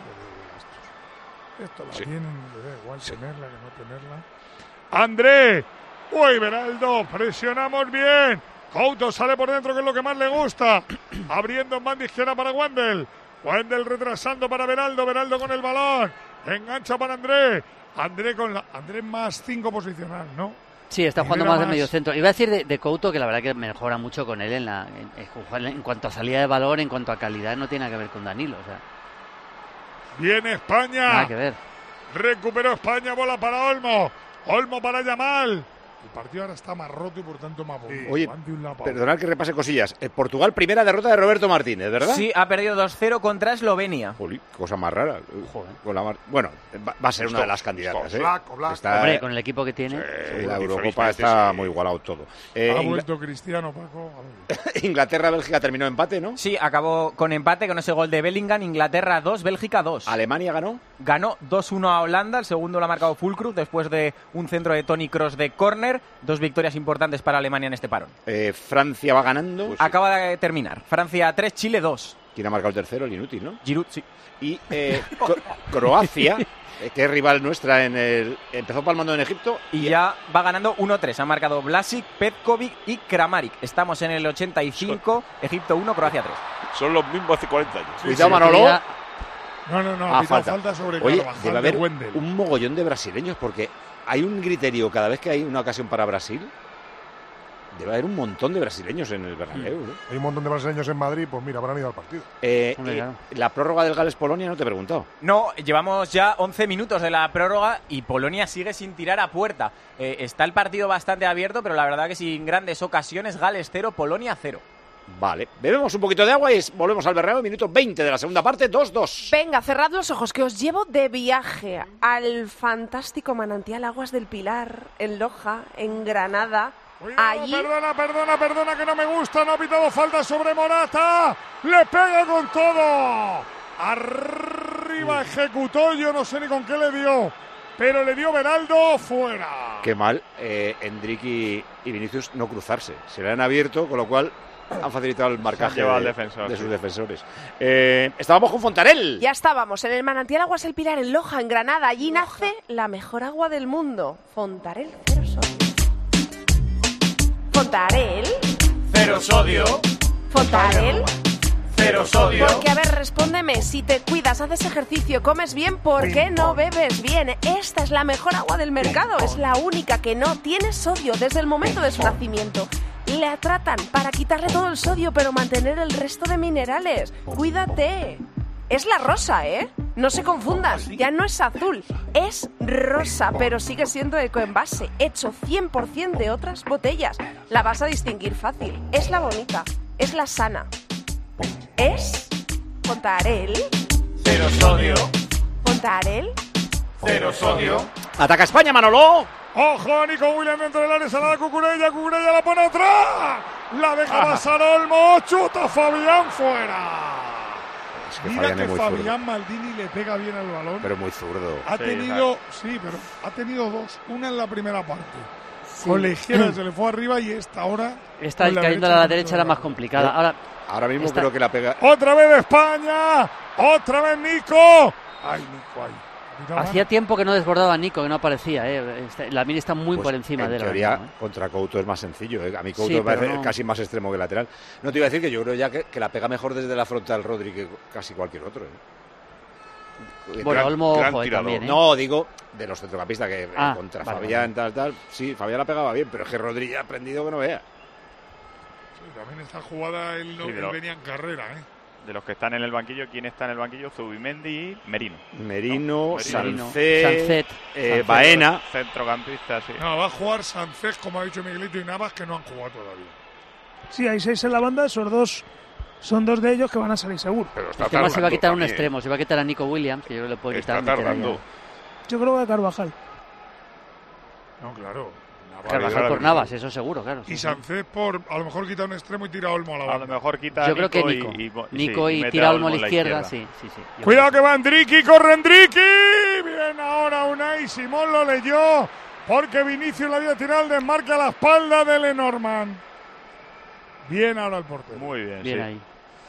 Esto, esto la Sí. tienen, le da igual tenerla que no tenerla. André. Uy, Beraldo. Presionamos bien. Couto sale por dentro, que es lo que más le gusta. Abriendo en banda izquierda para Wendel. Wendel retrasando para Beraldo. Beraldo con el balón. Engancha para André. André con la. André más cinco posicional, ¿no? Sí, está jugando Libera más de más. medio centro. Iba a decir de, de Couto que la verdad que mejora mucho con él en, la, en, en cuanto a salida de balón, en cuanto a calidad, no tiene nada que ver con Danilo. O sea, Viene España. nada que ver. Recuperó España, bola para Olmo. Olmo para Yamal. El partido ahora está más roto y por tanto más bonito. Oye, Van de un lado para perdonad que repase cosillas. Eh, Portugal, primera derrota de Roberto Martínez, ¿verdad? Sí, ha perdido dos cero contra Eslovenia. Jolí, cosa más rara. Con la mar- Bueno, va, va a ser una de las candidatas. ¿eh? Oblak, Oblak. Está- Hombre, con el equipo que tiene. eh, la Sí, Eurocopa felizmente, está sí. muy igualado todo. otro. Eh, Ha Ingla- vuelto Cristiano, Paco. A ver. Inglaterra-Bélgica terminó empate, ¿no? Sí, acabó con empate con ese gol de Bellingham. Inglaterra dos, Bélgica dos. Alemania ganó. Ganó dos uno a Holanda, el segundo lo ha marcado Fulkrug después de un centro de Toni Kroos de córner. Dos victorias importantes para Alemania en este parón. Eh, Francia va ganando. Pues sí. Acaba de terminar. Francia tres, Chile dos. ¿Quién ha marcado el tercero? El inútil, ¿no? Giroud, sí. Y eh, Co- Croacia, eh, que es rival nuestra en el... Empezó palmando en Egipto. Y ya va ganando uno tres. Han marcado Vlasic, Petkovic y Kramaric. Estamos en el ochenta y cinco, Egipto uno, Croacia tres. Son los mismos hace cuarenta años. Cuidado, sí, Manolo. ya- No, no, no. Ah, Ha pitado falta. falta sobre Oye, Carvajal debe de haber Wendel. un mogollón de brasileños porque hay un griterío cada vez que hay una ocasión para Brasil. Debe haber un montón de brasileños en el Bernabéu, ¿no? Hay un montón de brasileños en Madrid, pues mira, habrán ido al partido. Eh, Hombre, y claro. la prórroga del Gales-Polonia no te he preguntado. No, llevamos ya once minutos de la prórroga y Polonia sigue sin tirar a puerta. Eh, está el partido bastante abierto, pero la verdad que sin grandes ocasiones. Gales cero, Polonia cero. Vale, bebemos un poquito de agua y volvemos al Bernabéu, minuto veinte de la segunda parte, dos dos. Venga, cerrad los ojos, que os llevo de viaje al fantástico manantial Aguas del Pilar, en Loja, en Granada. Cuidado, Allí, Perdona, perdona, perdona, que no me gusta. No ha pitado falta sobre Morata. Le pega con todo. Arriba ejecutó. Yo no sé ni con qué le dio. Pero le dio Beraldo fuera. Qué mal, eh, Endrick y, y Vinicius no cruzarse. Se le han abierto, con lo cual han facilitado el marcaje llevado al de, defensor, de sí. sus defensores. Eh, estábamos con Fontarel. ya estábamos en el manantial Aguas del Pilar, en Loja, en Granada. Allí nace la mejor agua del mundo. Fontarel, cero sodio. Fontarel, Cero sodio, Fontarel. cero sodio. Porque, a ver, respóndeme, si te cuidas, haces ejercicio, comes bien, ¿por qué no bebes bien? Esta es la mejor agua del mercado, es la única que no tiene sodio desde el momento de su nacimiento. La tratan para quitarle todo el sodio, pero mantener el resto de minerales. Cuídate. Es la rosa, ¿eh? No se confundan, ya no es azul, es rosa, pero sigue siendo ecoenvase, hecho cien por ciento de otras botellas. La vas a distinguir fácil, es la bonita, es la sana. Es Fontarel, Cero sodio, Fontarel. cero sodio. Ataca España, Manolo. Ojo, Nico Williams dentro del área, se la da Cucurella, Cucurella la pone atrás. La deja pasar Olmo, chuta Fabián fuera. Es que Mira Fabián que es muy Fabián zurdo, Maldini le pega bien al balón. pero muy zurdo. Ha Sí, tenido, sí, pero ha tenido dos. Una en la primera parte. Con la izquierda se le fue arriba y esta ahora. Esta con la cayendo a derecha la no derecha tiene era más nada. complicada. Ahora, Ahora mismo Esta- creo que la pega. Otra vez España. Otra vez Nico. Ay, Nico, ay. Mira, hacía tiempo que no desbordaba a Nico, que no aparecía. ¿eh? Este- La Mini está muy Pues, por encima en de él. ahora teoría, mismo, ¿eh? contra Couto es más sencillo. ¿eh? A mí Couto Sí, me parece pero no- casi más extremo que lateral. No te iba a decir que yo creo ya que, que la pega mejor desde la frontal Rodri que casi cualquier otro. ¿eh? Bueno, gran- Olmo, gran joder, tirador. también, ¿eh? No, digo de los centrocampistas que eh, Ah, contra vale, Fabián, tal, tal. Sí, Fabián la pegaba bien, pero es que Rodri ya ha aprendido que no vea. Sí, también esta jugada él, no, Sí, él pero- venía en carrera, ¿eh? de los que están en el banquillo, ¿quién está en el banquillo? Zubimendi y Merino. Merino, ¿no? Sancet, Sancet, eh, Sancet. Baena. Centrocampista, sí. No, va a jugar Sancet, como ha dicho Miguelito, y Navas, que no han jugado todavía. Sí, hay seis en la banda, esos dos son dos de ellos que van a salir seguro. Pero está El tema se va a quitar un también. extremo, se va a quitar a Nico Williams, que yo le puedo Está quitar. tardando. Yo creo que Carvajal. No, claro. Carvajal por Navas, eso seguro, claro. Y Sancet por, a lo mejor quita un extremo y tira a Olmo a la banda. A lo mejor quita Yo a Nico creo que Nico. y, y, Nico sí, y, y mete tira a Olmo a la en izquierda, sí, sí, sí. Yo Cuidado creo que va Endriqui, corre Endriqui. Bien ahora Unai Simón lo leyó porque Vinicius le había tirado el desmarque a la espalda de Lenormand. Bien ahora el portero. Muy bien, Bien sí. ahí.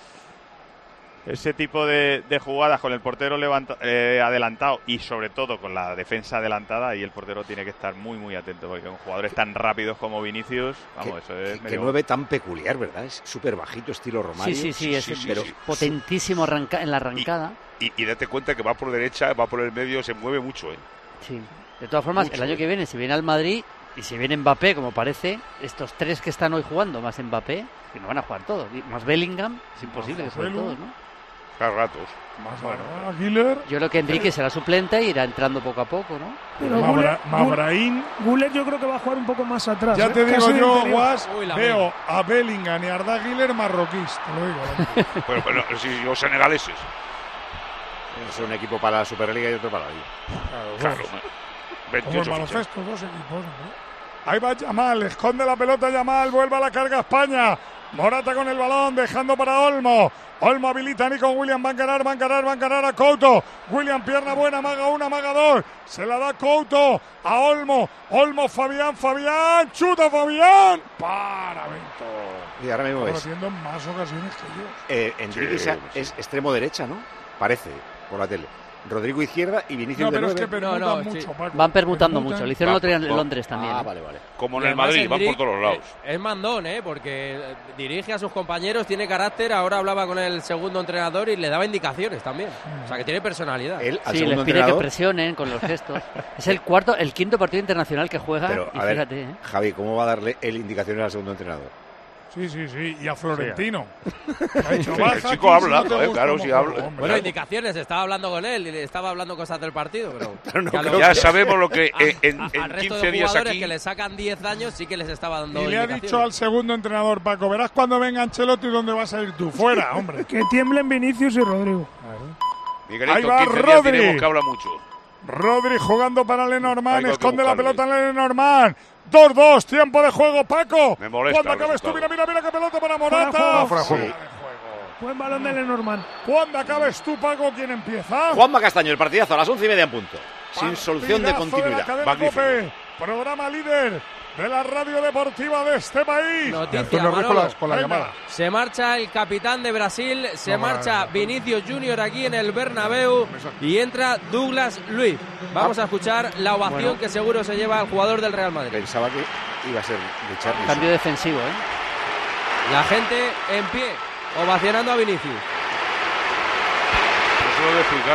Ese tipo de, de jugadas con el portero levanta, eh, adelantado y sobre todo con la defensa adelantada, y el portero tiene que estar muy muy atento porque con jugadores tan rápidos como Vinicius, vamos, eso es Que medio... nueve tan peculiar, ¿verdad? Es súper bajito, estilo Romario. Sí, sí, sí, es sí, sí, pero sí. potentísimo arranca en la arrancada. Y, y date cuenta que va por derecha, va por el medio, se mueve mucho, ¿eh? Sí. De todas formas, Mucho, el año eh. que viene, si viene al Madrid y si viene Mbappé, como parece, estos tres que están hoy jugando, más Mbappé, que no van a jugar todos, y más Bellingham, es imposible que jueguen todos, ¿no? Cada ratos. Más bueno. Aguilar. Yo creo que Enrique será suplente e irá entrando poco a poco, ¿no? Pero Mabra- Guller- Mabrahín. Guller yo creo que va a jugar un poco más atrás. Ya ¿eh? te digo Casi de yo, interior. Guas, Uy, la veo a Bellingham y a Arda Güler marroquíes, te lo digo. ¿eh? Pero, pero si los senegaleses. es un equipo para la Superliga y otro para la Liga. Claro, Claro. Como el veintiocho fichas. baloncesto, dos equipos. ¿no? Ahí va Yamal, esconde la pelota Yamal, vuelve a la carga España. Morata con el balón, dejando para Olmo. Olmo habilita a Nico William, va a encarar, va a encarar, va a encarar a Couto. William, pierna buena, maga una, maga dos. Se la da Couto a Olmo. Olmo, Fabián, Fabián, chuta Fabián. Para, Bento. Y ahora mismo Está ves. haciendo más ocasiones que yo. Eh, Enrique Sí, es- sí. es extremo derecha, ¿no? Parece, por la tele. Rodrigo izquierda y Vinicius No, de pero es nueve. que permutan No, no, mucho, sí. Paco. Van permutando Permutan. mucho, lo hicieron el otro día en Va- Londres también. Ah, ¿eh? vale, vale. Como en Y el además Madrid, van Endrick, por todos lados. eh, Es mandón, ¿eh? Porque eh, dirige a sus compañeros, tiene carácter. Ahora hablaba con el segundo entrenador y le daba indicaciones también. O sea, que tiene personalidad. Él, al Sí, les segundo pide que entrenador, presionen con los gestos. Es el cuarto, el quinto partido internacional que juega. pero y a ver, fíjate, ¿eh? Javi, ¿cómo va a darle él indicaciones al segundo entrenador? Sí, sí, sí. Y a Florentino. Ha dicho, El "Baja chico aquí si habla, no te joder, gusta claro, cómo si juego, habla. hombre". Bueno, indicaciones, estaba hablando con él y le estaba hablando cosas del partido, pero, Pero no que a creo los- Ya sabemos lo que a- eh, en, a- en al resto quince de días jugadores aquí. que le sacan diez años sí que les estaba dando Y le ha indicaciones. dicho al segundo entrenador, Paco, verás cuando venga Ancelotti dónde vas a ir tú. Fuera, hombre. Que tiemblen Vinicius y Rodrigo. Miguelito, Ahí va quince días Rodri. diremos que habla mucho. Rodri jugando para Lenormand, Hay que esconde la buscarlo pelota en Lenormand. dos dos, tiempo de juego, Paco. Me molesta Cuando el acabes tú, mira, resultado. mira, mira qué pelota para Fuera Morata. juego. Fuera de juego. Sí. Buen balón de Lenormand. Cuando acabes tú, Paco, ¿quién empieza? Juanma Castaño, el partidazo a las once y media en punto. Sin solución de Partidazo continuidad. la cadena Magnífico. COPE, programa líder de la radio deportiva de este país. Noticia, Antonio Ruiz con Manolo. la, con la Venga. llamada. Se marcha el capitán de Brasil, se No, marcha vale. Vinicius Junior aquí en el Bernabéu y entra Douglas Luiz. Vamos a escuchar la ovación Bueno. que seguro se lleva al jugador del Real Madrid. Pensaba que iba a ser Richarlison. Cambio defensivo, ¿eh? La gente en pie, ovacionando a Vinicius. Eso lo debe explicar.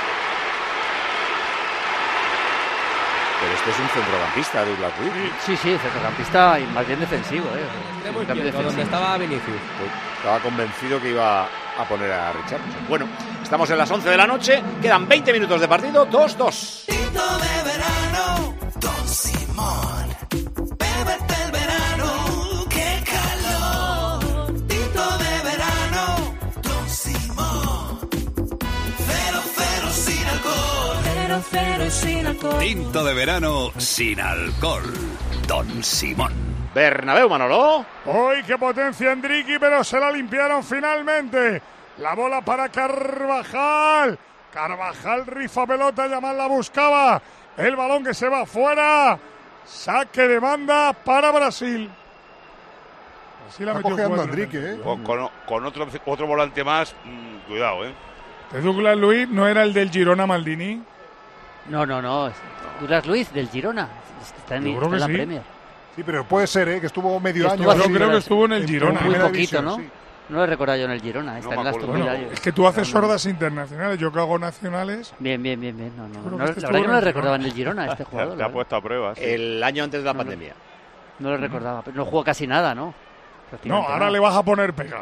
Pero este es un centrocampista, Douglas Luiz. Sí, sí, centrocampista y más bien defensivo, ¿eh? Extremo Un cambio izquierdo, donde defensivo. estaba Vinicius. Pues estaba convencido que iba a poner a Richarlison. Bueno, estamos en las once de la noche. Quedan veinte minutos de partido. dos dos. Tinto de verano, Don Simón. Bébete el verano, qué calor. Tinto de verano, Don Simón. Cero, cero sin alcohol. Cero, cero sin alcohol. Tinto de verano sin alcohol. Don Simón. Bernabéu, Manolo. ¡Uy, qué potencia Endriqui! Pero se la limpiaron finalmente. La bola para Carvajal. Carvajal rifa pelota, Yamal la buscaba. El balón que se va fuera. Saque de banda para Brasil. Brasil ha Está metido cojeando cuatro. Enrique, ¿eh? Con, con- con otro, otro volante más, mm, cuidado, ¿eh? ¿De Douglas Luiz no era el del Girona Maldini? No, no, no. Douglas Luiz del Girona. Está en, Yo creo está en que la sí. Premier. Sí, pero puede ser, ¿eh? Que estuvo medio Que año. estuvo así. hace- Yo creo que estuvo en el En Girona. Muy primera poquito, división, ¿no? sí. No lo he recordado yo en el Girona. Está No en me la acuerdo. Aston Villa. Bueno, yo- es que tú haces No, no. sordas internacionales, yo que hago nacionales. Bien, bien, bien, bien. No, no, creo no, que la este verdad estuvo que no en le el recordaba en Girona. el Girona a este Te, jugador. te la ha verdad. puesto a prueba. sí. El año antes de la No, no. pandemia. No lo recordaba. Pero no jugó casi nada, ¿no? No, Prácticamente ahora nada. le vas a poner pegas.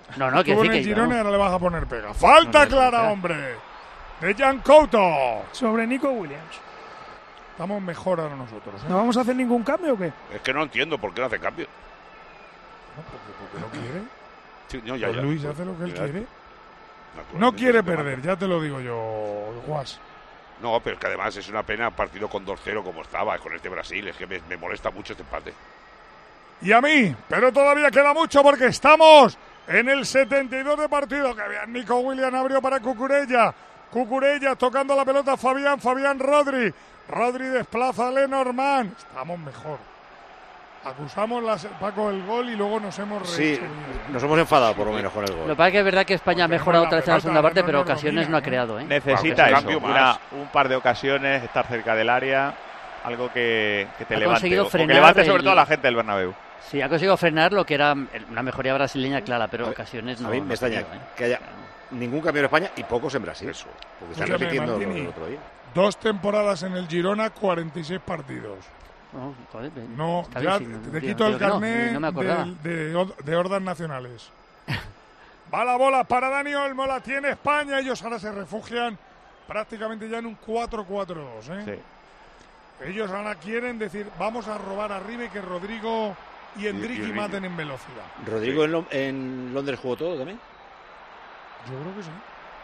No, no, que Estuvo sí en el que Girona y no. ahora le vas a poner pega. ¡Falta No, no, clara, no. hombre! De Jan Couto. Sobre Nico Williams. Estamos mejor ahora nosotros. ¿eh? ¿No vamos a hacer ningún cambio o qué? Es que no entiendo por qué no hace cambio. No, porque, porque no quiere. Sí, no, ya, Pues ya. Luis hace lo que él Ya. quiere. Naturalmente, No quiere es que perder, manda. ya te lo digo yo, Guas. No, pero es que además es una pena partido con dos cero como estaba con este Brasil. Es que me, me molesta mucho este empate. Y a mí, pero todavía queda mucho porque estamos en el setenta y dos de partido. Que vean, Nico Williams abrió para Cucurella. Cucurella tocando la pelota a Fabián, Fabián Rodri. Rodri desplaza a Lenormand. Estamos mejor. Acusamos las, Paco el gol y luego nos hemos Sí, rehecho. nos hemos enfadado por lo menos con el Lo gol. que pasa es que es verdad que España ha mejorado otra vez en la segunda parte, no pero nos ocasiones no ha creado, ¿eh? Necesita Claro, eso, cambio una, más. un par de ocasiones, estar cerca del área, algo que, que te Ha levante. conseguido O, o que frenar levante sobre el- todo a la gente del Bernabéu. Sí, ha conseguido frenar lo que era una mejoría brasileña clara, pero A ver, ocasiones A no. mí no me ha extraña tenido, ¿eh? que haya ningún cambio en España y pocos en Brasil. Eso. Porque están Escúchame, repitiendo lo Martini. del otro día. Dos temporadas en el Girona, cuarenta y seis partidos. No, joder, No, está ya bien, sí, te no, quito digo el que no, carnet no me acordaba. del- de, od- de hordas nacionales. Va la bola para Dani Olmo, la tiene España. Ellos ahora se refugian prácticamente ya en un cuatro cuatro dos. ¿eh? Sí. Ellos ahora quieren decir, vamos a robar arriba y que Rodrigo y Endricky Riño. maten en velocidad. ¿Rodrigo en, Lo- en Londres jugó todo también? Yo creo que sí.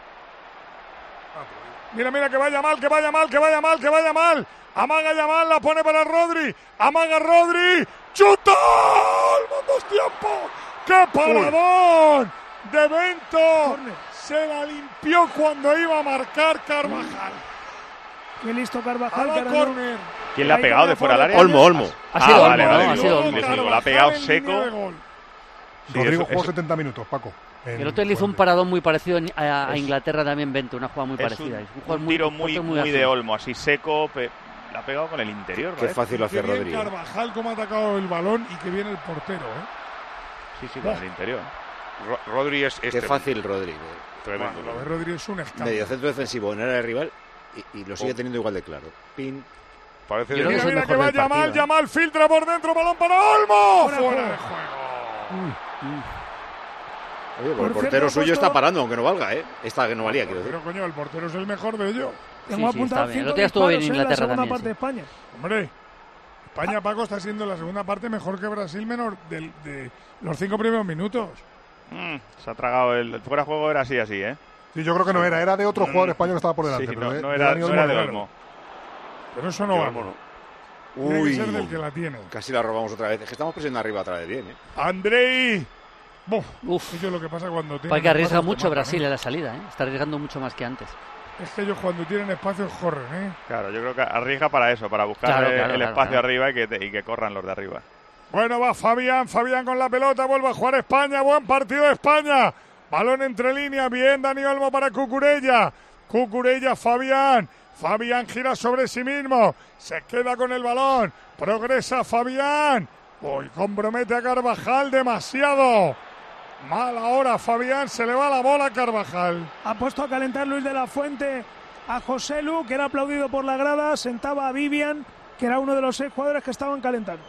Mira, mira, que vaya mal, que vaya mal, que vaya mal, que vaya mal. Amaga Yamal, la pone para Rodri. Amaga Rodri. ¡Chuta! ¡Dos tiempo! ¡Qué paradón! De Bento. Se la limpió cuando iba a marcar Carvajal. Qué listo A Carvajal. la que ahora córner. ¿Quién le ha Ahí pegado con de la fuera del área? Olmo, Olmo. Ha sido Ah, vale, Olmo, vale, ¿no? Ha digo, sido Olmo. digo, sí. digo, la ha pegado Carvajal en línea de seco. gol. Sí, Rodrigo eso- jugó eso- setenta minutos, Paco. en- El otro le hizo un en- paradón muy parecido en- a, a Es- Inglaterra también, Bento, una jugada muy Es parecida. un, Es un jugador un muy, tiro un muy, portero muy ágil. de Olmo, así seco. pe- La ha pegado con el interior. Qué parece. fácil lo Qué hace bien Rodrigo. Carvajal cómo ha atacado el balón y que viene el portero, ¿eh? Sí, sí, con el interior. Ro- Rodri es, es Qué tremendo, fácil Rodrigo. tremendo. Bueno, lo de Rodri es un escándalo. Medio centro defensivo en área de rival y, y lo sigue Oh. teniendo igual de claro. Pin. Parece Yo creo que Mira, es el mira que mejor va del Yamal, partido, ¿eh? Yamal filtra por dentro, balón para Olmo. Fuera Fuera de de juego. Oye, pues Por el cierto, portero ha suyo puesto- está parando, aunque no valga, ¿eh? Esta que no valía, quiero decir. Pero coño, el portero es el mejor de ellos. Tengo Sí, sí, apuntado está bien. El cinco otro día estuvo bien disparos en Inglaterra la segunda también, parte sí. de España. Hombre, España, Paco, está siendo la segunda parte mejor que Brasil menor del- de los cinco primeros minutos. Mm, se ha tragado el, el fuera de juego, era así, así, ¿eh? Sí, yo creo que no era, era de otro Mm. jugador español que estaba por delante. Sí, pero no, de- no de era, Dani no Olmo era de no. Olmo. Pero eso no Yo, va. Olmo no. Tiene que Uy, ser del que la tiene. casi la robamos otra vez. Es que estamos presionando arriba otra vez bien, ¿eh? Andrei. Buf, Uf. eso es lo que pasa cuando tienen Para que arriesga espacios mucho te matan, Brasil ¿eh? en la salida, ¿eh? Está arriesgando mucho más que antes. Es que ellos cuando tienen espacios corren, ¿eh? Claro, yo creo que arriesga para eso, para buscar Claro, el, claro, el claro, espacio claro. arriba y que, te- y que corran los de arriba. Bueno, va Fabián, Fabián con la pelota, vuelve a jugar España, buen partido de España. Balón entre líneas, bien Dani Olmo para Cucurella. Cucurella, Fabián. Fabián gira sobre sí mismo, se queda con el balón, progresa Fabián. Uy, compromete a Carvajal demasiado. Mal ahora Fabián, se le va la bola a Carvajal. Ha puesto a calentar Luis de la Fuente a José Lu, que era aplaudido por la grada. Sentaba a Vivian, que era uno de los seis jugadores que estaban calentando.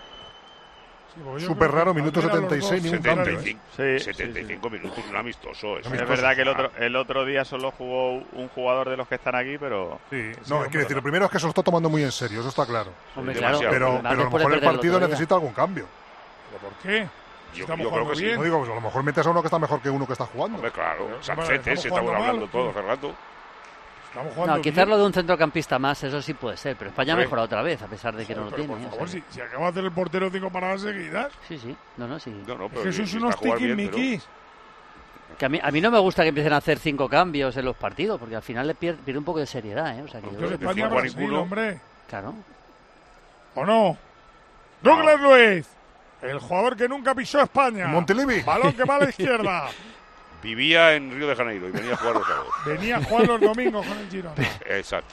Sí, porque yo Súper creo que raro, minuto cualquiera de los setenta y seis, dos ni un se cambio, tiraron, setenta y cinco, Sí, sí, setenta y cinco minutos, un amistoso. Es, Es verdad que el otro, el otro día solo jugó un jugador de los que están aquí, pero... Sí, Sí, no, hombre, quiero decir, lo primero es que se lo está tomando muy en serio, eso está claro. Hombre, demasiado. claro. Pero, más pero a lo después de mejor el perder partido otro día. necesita algún cambio. ¿Pero por qué? Yo, Estamos yo creo jugando que sí. bien. No digo, pues a lo mejor metes a uno que está mejor que uno que está jugando. Hombre, claro. Pero, Sánchez, estamos ese, estamos jugando hablando mal, todo tío. hace rato. Estamos jugando No, quitarlo bien. de un centrocampista más, eso sí puede ser, pero España ha Hombre. mejorado otra vez, a pesar de que no lo Pero, tiene. por ¿eh? O favor, sea si, si acaba de hacer el portero cinco paradas seguidas, que- Sí, sí, no, no, sí. No, no, es pero que si- sois si unos está a jugar bien, pero- tiquismiquis. Que a mí, a mí no me gusta que empiecen a hacer cinco cambios en los partidos, porque al final le pierde, pierde un poco de seriedad, ¿eh? O sea que yo Entonces creo que- España juega Brasil, ninguno. hombre. Claro. ¿O no? Douglas Luiz, el jugador que nunca pisó España. Montilivi. Balón que va a la izquierda. Vivía en Río de Janeiro y venía a jugar los sábados. Venía a jugar los domingos con el Girona. Exacto.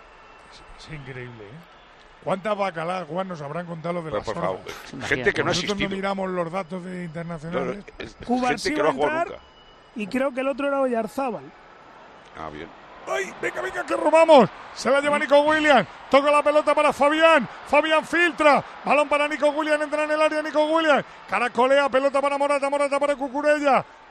Es increíble, ¿eh? ¿Cuántas bacaladas, Juan, nos habrán contado los de Pero, la por sorda? favor, Imagínate. gente que no ha Nosotros no existido. miramos los datos de No, no, internacionales. es- Cubarsí gente que no va ha a jugado entrar. nunca. Y creo que el otro era Oyarzábal. Ah, bien. ¡Ay, venga, venga, que robamos! Se la lleva Nico Williams. Toca la pelota para Fabián. Fabián filtra. Balón para Nico Williams. Entra en el área Nico Williams. Caracolea. Pelota para Morata. Morata para Cucurella.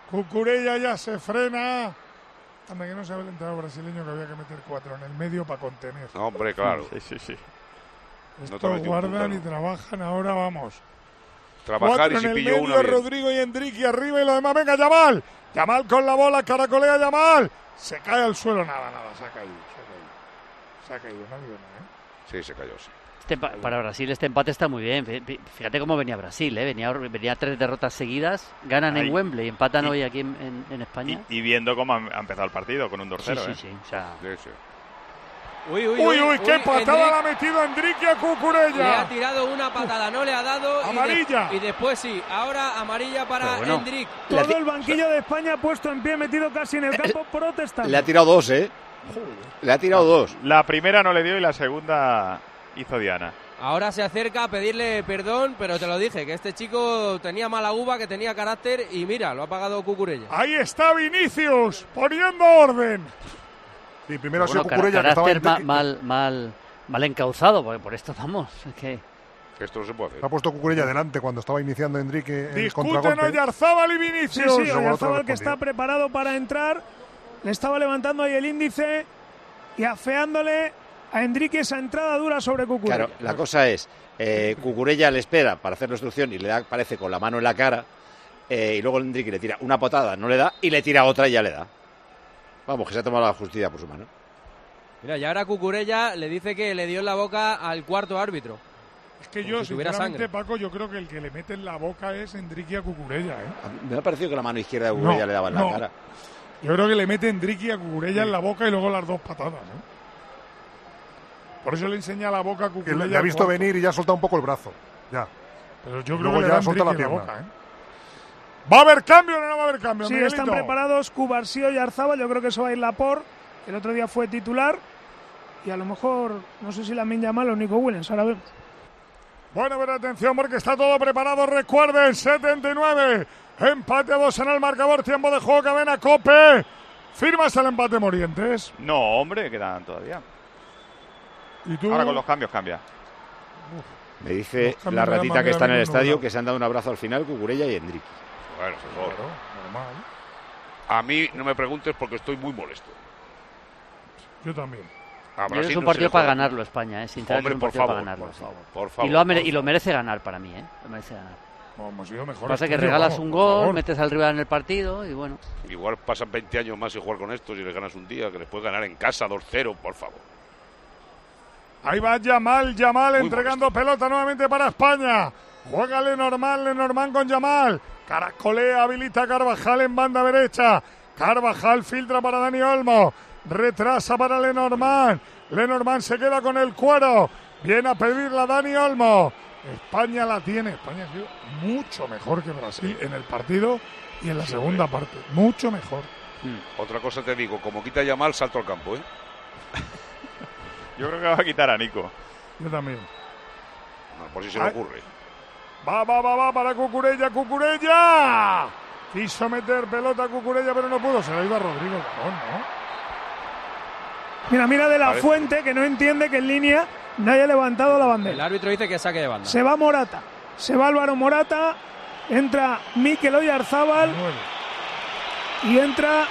Cucurella ya se frena. Anda, que no sabe el entrenador brasileño que había que meter cuatro en el medio para contener. No, hombre, claro. Sí, sí, sí. Estos no guardan y trabajan ahora, vamos. Trabajar cuatro y si en el pilló medio, una bien. Rodrigo y Endrique arriba y lo demás. Venga, Yamal. Yamal con la bola, caracolea Yamal. Se cae al suelo, nada, nada, se ha caído, se ha caído. Se ha caído, no ha habido nada, ¿eh? Sí, se cayó, sí. Este, para Brasil este empate está muy bien. Fíjate cómo venía Brasil, ¿eh? venía, venía tres derrotas seguidas, ganan Ahí. en Wembley, empatan y, hoy aquí en, en, en España. Y, y viendo cómo ha, ha empezado el partido con un dos cero. Sí, sí, ¿eh? sí. O sea... sí, sí. Uy, uy, uy, uy, qué uy, patada Endrick, la ha metido Endrique a Cucurella. Le ha tirado una patada, no le ha dado. Amarilla. Y, de, y después sí, ahora amarilla para bueno, Endrick. Todo el banquillo de España puesto en pie, metido casi en el campo, protestando. Le ha tirado dos, ¿eh? Le ha tirado dos. La primera no le dio y la segunda hizo Diana. Ahora se acerca a pedirle perdón, pero te lo dije, que este chico tenía mala uva, que tenía carácter y mira, lo ha pagado Cucurella. Ahí está Vinicius, poniendo orden. Sí, primero bueno, ha sido Cucurella que estaba en... ma, mal, mal, mal encauzado, porque por esto vamos, es que... Esto no se puede hacer. Ha puesto Cucurella delante cuando estaba iniciando Endrique el Discuten contragolpe. Oyarzábal y Vinicius. Sí, sí, Oyarzábal que está preparado para entrar, le estaba levantando ahí el índice y afeándole a Endrique esa entrada dura sobre Cucurella. Claro, la cosa es, eh, Cucurella le espera para hacer la obstrucción y le da, parece, con la mano en la cara, eh, y luego Endrique le tira una patada, no le da, y le tira otra y ya le da. Vamos, que se ha tomado la justicia por su mano. Mira, y ahora Cucurella le dice que le dio en la boca al cuarto árbitro. Es que yo, si sinceramente, Paco, yo creo que el que le mete en la boca es Endrique a Cucurella, ¿eh? Me ha parecido que la mano izquierda de Cucurella no, le daba en no. la cara. Yo creo que le mete Endrique a Cucurella sí. en la boca y luego las dos patadas, ¿eh? Por eso le enseña la boca a Cucurella. Que le ha visto venir y ya ha soltado un poco el brazo. Ya. Pero yo creo luego que ya le suelta la la pierna. boca, ¿eh? ¿Va a haber cambio o no va a haber cambio? Sí, Miguelito? están preparados Cubarsí y Oyarzábal. Yo creo que eso va a ir Laporte. El otro día fue titular. Y a lo mejor, no sé si Lamine Yamal o Nico Williams. Ahora vemos. Bueno, pero atención porque está todo preparado. Recuerden, setenta y nueve. Empate a dos en el marcador. Tiempo de juego, cadena COPE. ¿Firmas el empate, Morientes? No, hombre, quedan todavía. ¿Y tú? Ahora con los cambios cambia. Me dice la ratita que está en el estadio que se han dado un abrazo al final Cucurella y Endrique. Bueno, claro, normal. A mí no me preguntes porque estoy muy molesto. Yo también. A Brasil es un no partido para ganarlo España, ¿eh? Sinceramente, Hombre, es un por partido favor, para ganarlo. por Sí. favor, por favor. Y lo, mere- por y lo merece ganar para mí, ¿eh? Lo merece ganar. No, hemos sido mejores. Pasa que tío, regalas vamos, un por gol, favor. metes al rival en el partido y bueno. Igual pasan veinte años más y jugar con estos y les ganas un día, que les puedes ganar en casa dos cero, por favor. Ahí va Yamal, Yamal Muy entregando molesto. pelota nuevamente para España. Juega Lenormand, Lenormand con Yamal. Caracolea, habilita a Carvajal en banda derecha. Carvajal filtra para Dani Olmo. Retrasa para Lenormand. Lenormand se queda con el cuero. Viene a pedirla Dani Olmo. España la tiene. España ha sido mucho mejor que Brasil en el partido y en la sí, segunda hombre. parte. Mucho mejor. Hmm. Otra cosa te digo, como quita Yamal, salto al campo, ¿eh? Yo creo que va a quitar a Nico. Yo también. No, por si se le ocurre. Va, va, va, va para Cucurella, Cucurella. Quiso meter pelota a Cucurella, pero no pudo. Se la iba a Rodrigo Garón, ¿no? Mira, mira de la Parece. Fuente, que no entiende que en línea no haya levantado la bandera. El árbitro dice que saque de banda. Se va Morata. Se va Álvaro Morata. Entra Mikel Oyarzábal. Y entra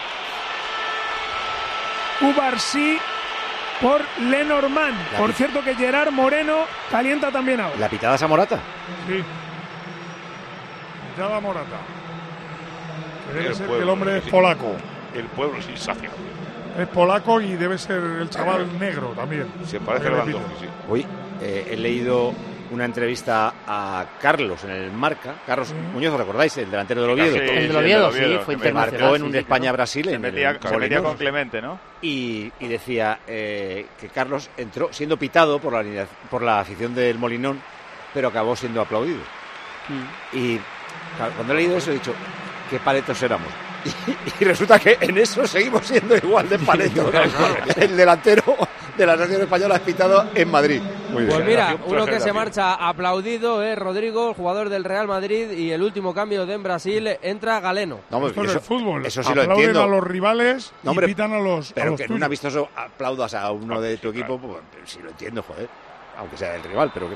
Cubarsí por Lenormand. La por cierto que Gerard Moreno calienta también ahora. ¿La pitada es a Morata? Sí. Pitada a Morata. Que debe el ser pueblo, que el hombre es sí. polaco. El pueblo es insaciable. Es polaco y debe ser el chaval negro también. Se parece a Lewandowski, sí. Hoy eh, he leído una entrevista a Carlos en el Marca. Carlos mm. Muñoz, ¿os recordáis? El delantero del Oviedo. Sí, el del Oviedo, sí, sí, fue internacional. Marcó en un sí, España-Brasil. Se en metía, el se metía con Clemente, ¿no? Y, y decía eh, que Carlos entró siendo pitado por la, por la afición del Molinón, pero acabó siendo aplaudido. Mm. Y claro, cuando he leído eso he dicho, qué paletos éramos. Y, y resulta que en eso seguimos siendo igual de paletos. El delantero de la selección española es pitado en Madrid. Muy pues bien. Mira, uno que se marcha aplaudido es Rodrigo, el jugador del Real Madrid, y el último cambio de en Brasil entra Galeno. No, Esto eso, es el fútbol. Eso sí Aplauden lo entiendo. a los rivales no, hombre, y pitan a los Pero a los que tuyos. en un amistoso aplaudas a uno de tu equipo, pues sí lo entiendo, joder. Aunque sea del rival, pero que...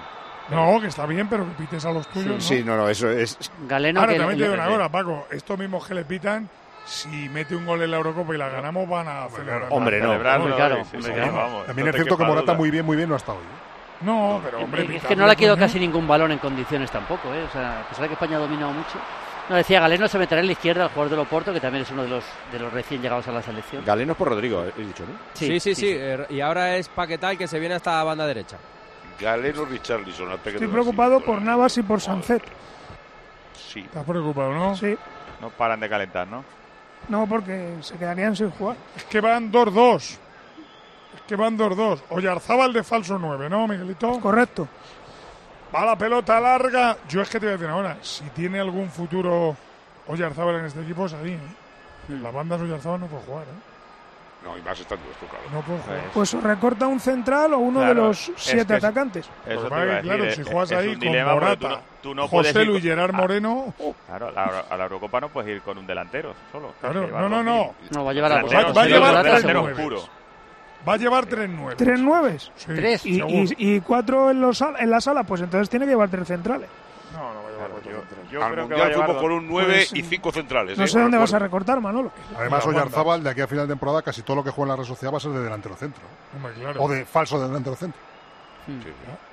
No, que está bien, pero que pites a los tuyos, Sí, ¿no? no, no, eso es... Galeno Ahora que también le- te digo una le- cosa, Paco. Estos mismos que le pitan, si mete un gol en la Eurocopa y la ganamos, van a celebrar. Hombre, no. Celebrarlo, Hombre, claro, sí, sí, hombre, sí, claro. vamos, También no es te cierto que quepa Morata duda. muy bien, muy bien no ha estado hoy. ¿eh? No, pero hombre, Es que pitarle, no le ha quedado coño. casi ningún balón en condiciones tampoco, ¿eh? O sea, a pesar de que España ha dominado mucho. No, decía Galeno se meterá en la izquierda al jugador del Oporto, que también es uno de los de los recién llegados a la selección. Galeno es por Rodrigo, he dicho, ¿no? Sí, sí, sí. eh, Y ahora es Paquetá el que se viene hasta la banda derecha. Galeno, Richarlison. al pequeño Estoy de preocupado Brasil. por Navas y por Sancet. Sí. Estás preocupado, ¿no? Sí. No paran de calentar, ¿no? No, porque se quedarían sin jugar. Es que van dos dos. Es que van dos dos. Oyarzábal de falso nueve, ¿no, Miguelito? Correcto. Va la pelota larga. Yo es que te voy a decir ahora, si tiene algún futuro Oyarzábal en este equipo, es ahí, ¿eh? En las bandas Oyarzábal no puede jugar, ¿eh? No, y más estando esto, claro. No puede jugar. Pues o recorta un central o uno Claro, de los es siete que es- atacantes. Eso Pues te vale, iba a decir, claro, es- si juegas es ahí un con dilema porque Morata, tú no, tú no puedes José ir Luis con- Gerard Ah, Moreno. Claro, la- a la Eurocopa no puedes ir con un delantero solo. Claro, Tienes que llevar no, no, dos no. mínimo. No, va a llevar a Delantero, Va- va a sí, llevar los tres delanteros nueves. puros. Va a llevar tres nueve. ¿Tres nueves? Sí, Tres. Y, seguro. y- y cuatro en, los, al- en la sala, pues entonces tiene que llevar tres centrales. No, no va a llevar cuatro Yo, centrales. yo Al creo que va a Mundial llevar fuimos dos. con un nueve Pues, y cinco centrales. No ¿eh? sé dónde vas a Recuerdo. recortar, Manolo. Además, La banda. Oyarzábal, de aquí a final de temporada, casi todo lo que juega en la Real Sociedad va a ser de delantero centro. Hombre, claro. O de falso de delantero centro. Sí.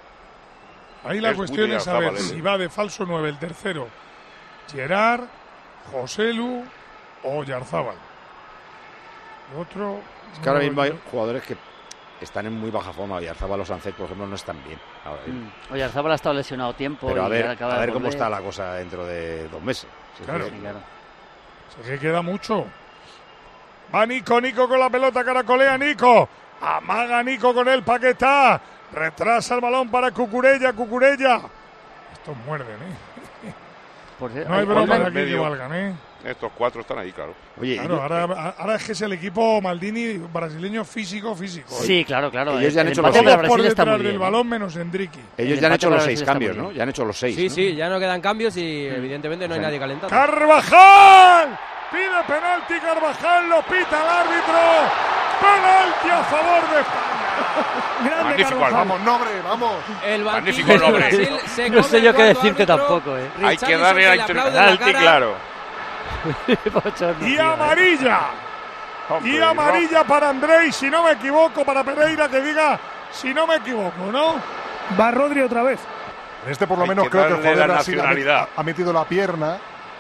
Ahí la Es muy cuestión es saber Oyarzábal, si ¿eh? va de falso nueve el tercero, Gerard, Joselu o Oyarzábal. El otro. Es que ahora no, mismo hay no. jugadores que están en muy baja forma. Y Arzabal o Sancet, por ejemplo, no están bien. Ahora, ¿eh? Mm. Oyarzábal ha estado lesionado tiempo. Pero a y ver, ahora acaba a de ver cómo volver. está la cosa dentro de dos meses. Si es Claro. que- Sí, claro. O sea, que queda mucho. Va Nico, Nico con la pelota, caracolea Nico. Amaga Nico con el Paquetá. Retrasa el balón para Cucurella, Cucurella. Estos muerden, ¿eh? Por cierto, No hay hay- broma en aquí que medio. valgan, ¿eh? Estos cuatro están ahí, claro. Oye, Claro, ellos, ahora, ahora es que es el equipo Maldini brasileño físico, físico. Sí, claro, claro. Ellos ya han El hecho empate los para Todos por Brasil está detrás muy del bien. balón menos Endricky. ellos el ya han empate hecho para los Brasil seis está muy cambios, ¿no? bien. Ya han hecho los seis. Sí, ¿no? sí, ya no quedan cambios y evidentemente no hay Sí. nadie calentando. ¡Carvajal! Pide penalti Carvajal, lo pita el árbitro. Penalti a favor de España. Grande Magnífico, Carvajal. Vamos, Nobre, vamos. El Magnífico banquillo de nombre. Brasil se No come sé el yo qué cuarto decirte árbitro. tampoco, ¿eh? Hay que Richarlison darle que a le aplaude en la penalti, cara. claro. Bochorno, Y tío, ¿eh? amarilla. Hombre, Y amarilla para André, y si no me equivoco, para Pereira que diga si no me equivoco, ¿no? Va Rodri otra vez. En este por lo Hay menos que creo que el darle jugador de la Brasil ha, nacionalidad. ha metido la pierna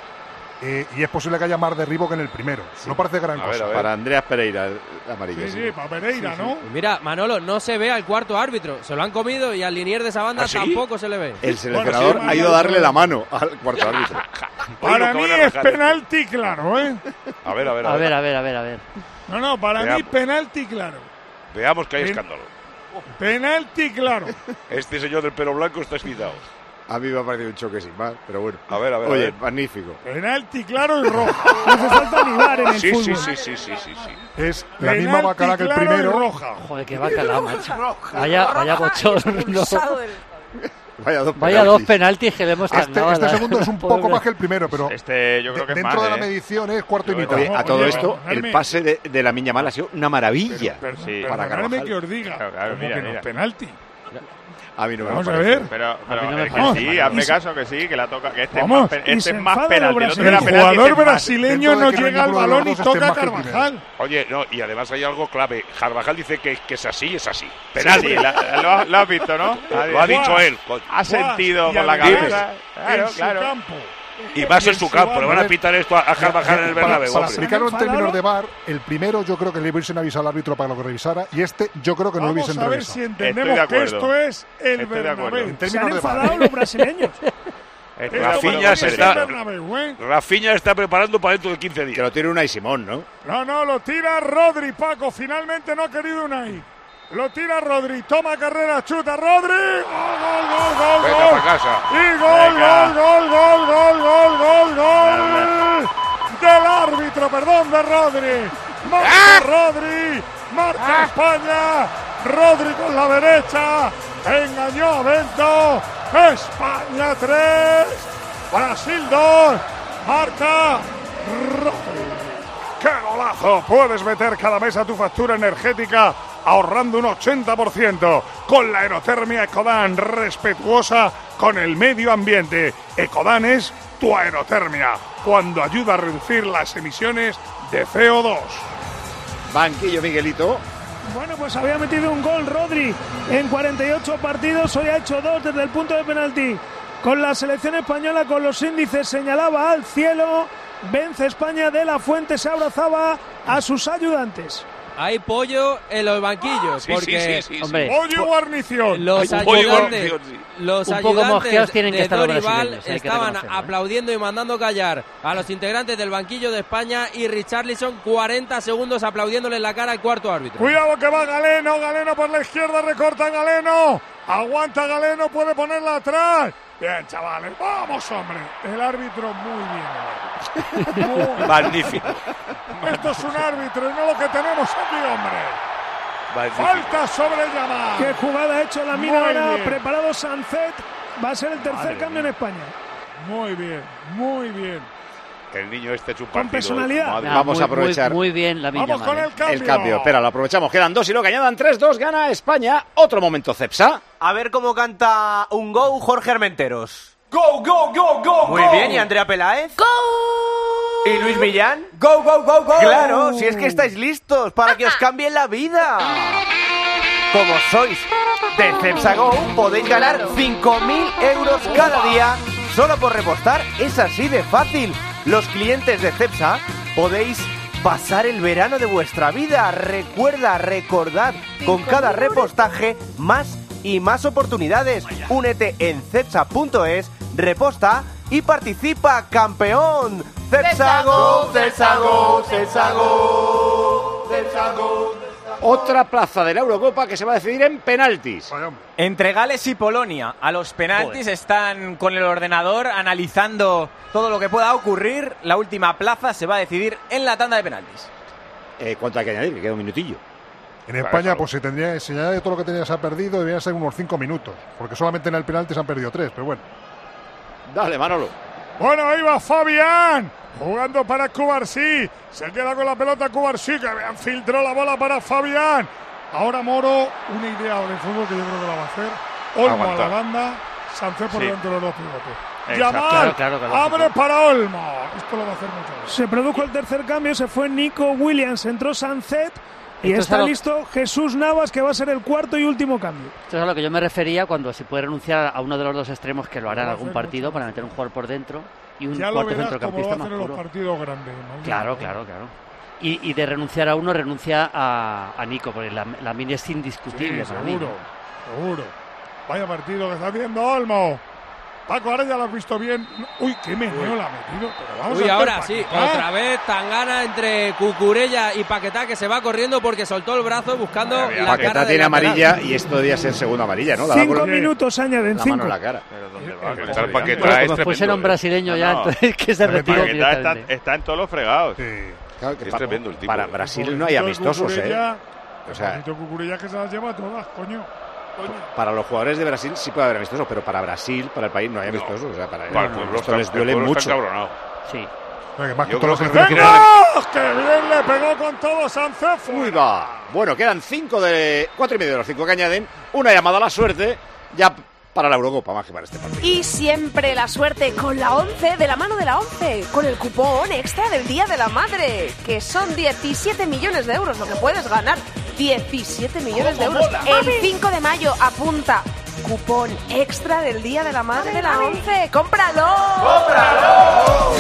eh, y es posible que haya más derribo que en el primero. No parece gran A ver, cosa. a ver. Para Andreas Pereira, el amarillo. Sí, sí. sí, para Pereira, ¿no? Y mira, Manolo, no se ve al cuarto árbitro. Se lo han comido y al linier de esa banda ¿Ah, sí? tampoco se le ve. El seleccionador Bueno, sí, ha ido a darle sí. la mano al cuarto árbitro. Para Oye, mí lo que van a es bajar. penalti claro, ¿eh? A ver, a ver, A ver, a ver, a ver, a ver. No, no, para mí Veamos. penalti claro. Veamos que hay Pen- escándalo. Penalti claro. Este señor del pelo blanco está excitado. A mí me ha parecido un choque sin más, pero bueno. A ver, a ver. a Oye, ver. magnífico. Penalti claro y rojo. No hace falta ni bar en el Sí, fútbol. sí, sí, sí, sí, sí, sí. Es la Penalti misma bacala que el claro y primero. roja. Joder, qué bacala, macho. Vaya, vaya bochorno. Expulsado del- Vaya dos Vaya dos penaltis. penaltis que le hemos Este, cargado a este la- segundo es un pobre. poco más que el primero, pero Este yo creo que de- es dentro más, de la ¿eh? medición es cuarto y Yo mitad. Oye, a Oye, todo esto, perdonadme. el pase de, de la Miña Mal ha sido una maravilla. Per- Sí. Para Perdonadme Carvajal. que os diga. Claro, claro, ¿cómo mira, que no mira. es penalti? A mí no me Vamos a parece. ver. Pero, pero mí no me es parece que sí, mal. hazme Y se- caso que sí, que la toca, que este Vamos. es más, pe- Y este se es más enfada penalti. los El otro El era penalti, jugador este es más. brasileño Dentro de no que no hay llega al ninguno de los balón y dos esté toca a más que el primero. Carvajal. Oye, no, y además hay algo clave. Carvajal dice que, que es así, es así. Sí, Penalti. sí, la- lo, has- lo has visto, ¿no? Lo ha dicho él. con- Ha sentido Y con la además, cabeza. Claro, en su claro. campo. Y más en en su su campo. Le van a banda. pitar esto a, a Carvajal en el Para, Bernabéu. para hombre. explicarlo en Enfadado. términos de V A R, el primero yo creo que le hubiesen avisado al árbitro para que lo revisara y este yo creo que no lo Vamos hubiesen a ver revisado. si Estoy entendemos de que acuerdo. esto es el Estoy de acuerdo. Bernabéu. En Se han términos de V A R. enfadado los brasileños. Estoy de Esto acuerdo Rafinha con se es Pedro. está- el Bernabéu, ¿eh? Rafinha está preparando para dentro de quince Que días. lo tiene Unai Simón, ¿no? No, no, lo tira Rodri, Paco. Finalmente no ha querido Unai. Lo tira Rodri, toma carrera, chuta Rodri. Gol, gol, gol, gol, Venga, gol. para casa. Y gol, Venga. gol, gol, gol, gol, gol, gol, gol. Del árbitro, perdón, de Rodri. Marca Rodri, marca España. Rodri con la derecha. Engañó a Bento. España tres. Brasil dos. Marca Rodri. ¡Qué golazo! Puedes meter cada mes a tu factura energética ahorrando un ochenta por ciento con la aerotermia Ecodan, respetuosa con el medio ambiente. Ecodan es tu aerotermia, cuando ayuda a reducir las emisiones de C O dos. Banquillo, Miguelito. Bueno, pues había metido un gol Rodri en cuarenta y ocho partidos, hoy ha hecho dos desde el punto de penalti. Con la selección española, con los índices, señalaba al cielo. Vence España, De La Fuente se abrazaba a sus ayudantes. Hay pollo en los banquillos, Sí, porque sí, sí, sí, hombre, pollo y guarnición. Los Hay pollo y ayudantes, guarnición, sí. los Un poco mosqueados ayudantes tienen que de estar los Dorival brasileños, hay que estaban reconocerlo, ¿eh? aplaudiendo y mandando callar a los integrantes del banquillo de España, y Richarlison cuarenta segundos aplaudiéndole en la cara al cuarto árbitro. Cuidado que va Galeno, Galeno por la izquierda, recorta Galeno. Aguanta Galeno, puede ponerla atrás. Bien, chavales, vamos, hombre. El árbitro muy bien. El árbitro. Muy Magnífico. Esto es un árbitro y no lo que tenemos aquí, hombre. Magnífico. Falta sobre Yamal. Qué jugada ha hecho la mina Muy ahora, bien. preparado Sancet. Va a ser el tercer Madre cambio mía. en España. Muy bien, muy bien. El niño este es un Con partido. personalidad. Madre Ah, Vamos muy, a aprovechar. Muy, muy bien la Vamos con el cambio. El cambio, espera, lo aprovechamos. Quedan dos y lo que añadan tres, dos, gana España. Otro momento, Cepsa. A ver cómo canta un go Jorge Armenteros. Go, go, go, go, Muy go. bien, ¿y Andrea Peláez? ¡Go! ¿Y Luis Millán? Go, go, go, go. Claro, si es que estáis listos para que os cambien la vida. Como sois de Cepsa Go, podéis ganar cinco mil euros cada día solo por repostar. Es así de fácil. Los clientes de Cepsa podéis pasar el verano de vuestra vida. Recuerda, recordad, con cada repostaje más y más oportunidades. Únete en cepsa punto es, reposta y participa, campeón. Cepsa Go, Cepsa Go, Cepsa Go, Cepsa Go. Otra plaza de la Eurocopa que se va a decidir en penaltis. Entre Gales y Polonia, a los penaltis están con el ordenador analizando todo lo que pueda ocurrir. La última plaza se va a decidir en la tanda de penaltis. Eh, ¿Cuánto hay que añadir? Que queda un minutillo. En España, pues si tendría, si añade todo lo que tenía se ha perdido, deberían ser unos cinco minutos. Porque solamente en el penalti se han perdido tres, pero bueno. Dale, Manolo. Bueno, ahí va Fabián, jugando para Cubarsí. Se queda con la pelota Cubarsí, que vean, filtró la bola para Fabián. Ahora Moro, una idea de fútbol que yo creo que la va a hacer. Olmo Aguantar. a la banda, Sánchez por Sí. delante de los dos pivotes. Exacto. Yamal, Claro, claro, claro. abre para Olmo. Esto lo va a hacer mucho más. Se produjo el tercer cambio, se fue Nico Williams, entró Sancet y Esto es está algo- listo Jesús Navas, que va a ser el cuarto y último cambio. Esto es a lo que yo me refería cuando se puede renunciar a uno de los dos extremos, que lo hará en Lo va a algún hacer partido, mucho para más. meter un jugador por dentro y un Ya lo cuarto verás como lo centrocampista hacen más en los puro. partidos grandes. ¿no? Claro, claro, claro. Y, y de renunciar a uno, renuncia a, a Nico, porque la, la mini es indiscutible Sí, para mí. seguro, seguro. Vaya partido que está haciendo Olmo. Paco, ahora ya lo has visto bien. Uy, qué meneo la ha metido. Pero vamos Uy, a ahora hacer sí, Paquetá. otra vez Tangana entre Cucurella y Paquetá, que se va corriendo porque soltó el brazo buscando Madre mía, la Paquetá cara del tiene lateral. amarilla y esto debía ser segunda amarilla, ¿no? La da Cinco por- minutos añaden, la cinco. mano en la cara. Pero ¿dónde va? Pero ¿Cómo está el se Paquetá llama? Bueno, es como fuese tremendo, un ¿eh? brasileño ya, No, no. entonces que se retire Paquetá está, directamente. está en todos los fregados. Sí. Claro, que Es pa- tremendo el tipo. Para ¿eh? Brasil no hay amistosos, ¿eh? Cucurella, O sea, Juanito Cucurella que se las lleva todas, coño. Coño. para los jugadores de Brasil sí puede haber amistosos, pero para Brasil, para el país, no hay No. amistosos. O sea, para, Para el pueblo esto está- les el duele pueblo está mucho. encabronado. Sí. Venga, que más Yo que todos creo los que- selecciones- ¡Venga! ¡Qué bien le pegó con todo Sánchez! Uy, va. Bueno, quedan cinco de cuatro y medio de los cinco que añaden. Una llamada a la suerte ya para la Eurocopa, más que para este partido. Y siempre la suerte con la once, de la mano de la once, con el cupón extra del Día de la Madre, que son diecisiete millones de euros lo que puedes ganar. diecisiete millones de euros. El cinco de mayo, apunta. Cupón extra del Día de la Madre de la once. ¡Cómpralo! ¡Cómpralo!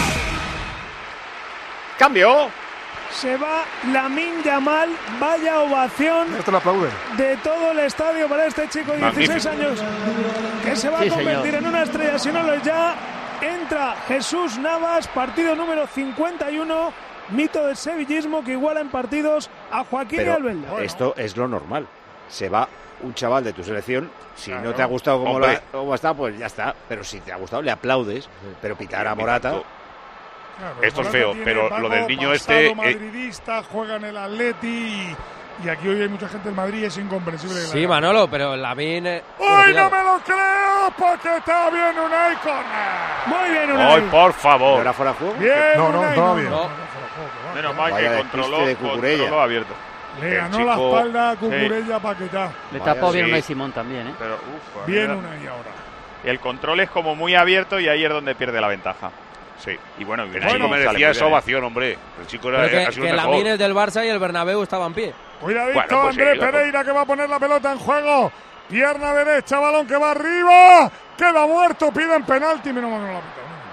Cambio. Se va Lamine Yamal, vaya ovación Esto lo aplauden. de todo el estadio para este chico de dieciséis años, que se va Sí, a convertir señor. en una estrella, si no lo es ya. Entra Jesús Navas, partido número cincuenta y uno, mito del sevillismo que iguala en partidos a Joaquín y Pero Albelda. esto es lo normal. Se va un chaval de tu selección. Si Claro. no te ha gustado como, Hombre. lo ha- como está, pues ya está. Pero si te ha gustado, le aplaudes. Pero pitar a Morata. Claro, Esto es Morata feo, tiene pero vago, lo del niño pasado este, eh, madridista, juega en el Atleti y, y aquí hoy hay mucha gente del Madrid, es incomprensible. que la Sí, haga. Manolo, pero Lamine... ¡Uy, no me lo creo! Porque está bien Unai Corner. Muy bien, Unai. ¡Ay, por ¿Y favor! ahora fuera de juego? Bien, No, no, Unai, estaba bien. no, No. no, fuera de juego, que va. Menos mal Vaya que despiste controló, de Cucurella. controló abierto. Le El ganó chico- la espalda a Cucurella Paquetá. Le Vaya, tapó bien sí. Unai Simón también, ¿eh? Pero, uf, Bien mira. una y ahora. El control es como muy abierto y ahí es donde pierde la ventaja. Sí. Y bueno, El Unai chico sale merecía muy esa bien, ¿eh? ovación, hombre. El chico era, Pero que, ha sido que el la mejor. Mines del Barça y el Bernabéu estaba en pie. Cuidadito, Bueno, pues Andrés sí, la- Pereira que va a poner la pelota en juego. Pierna derecha, balón que va arriba. Queda muerto, piden penalti. Menos mal que no la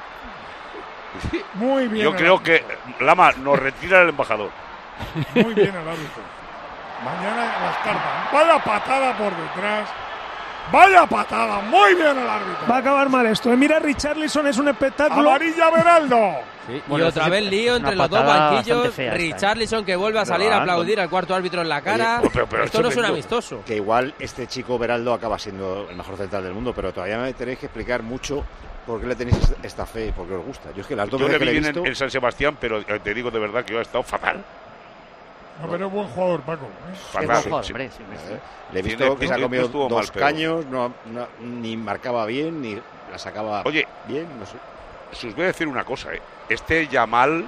pita. Muy bien. Yo el creo árbitro. que Lama nos retira el embajador. Muy bien el árbitro. Mañana las cartas. Vaya patada por detrás. Vaya patada. Muy bien el árbitro. Va a acabar mal esto. ¿eh? Mira, Richarlison es un espectáculo. Amarilla Beraldo. Sí, Bueno, y esto otra sí, vez lío es entre una los dos patada banquillos. bastante fea esta, ¿eh? Richarlison que vuelve a salir No, a no. aplaudir al cuarto árbitro en la cara. Oye, pero- pero Esto es no es un tremendo. amistoso. Que igual este chico Beraldo acaba siendo el mejor central del mundo, pero todavía me tenéis que explicar mucho por qué le tenéis esta- esta fe, por qué os gusta. Yo es que las dos Yo le veces que vi le he bien visto... en, en San Sebastián, pero eh, te digo de verdad que yo he estado fatal. No, pero es buen jugador, Paco. ¿eh? Fatal. mejor, Sí. hombre, sí, hombre, sí. Le he Tiene visto que se ha pinta- comido estuvo dos mal, pero- caños, no, no- ni marcaba bien, ni la sacaba Oye, bien, no sé. si os voy a decir una cosa, ¿eh? Este Yamal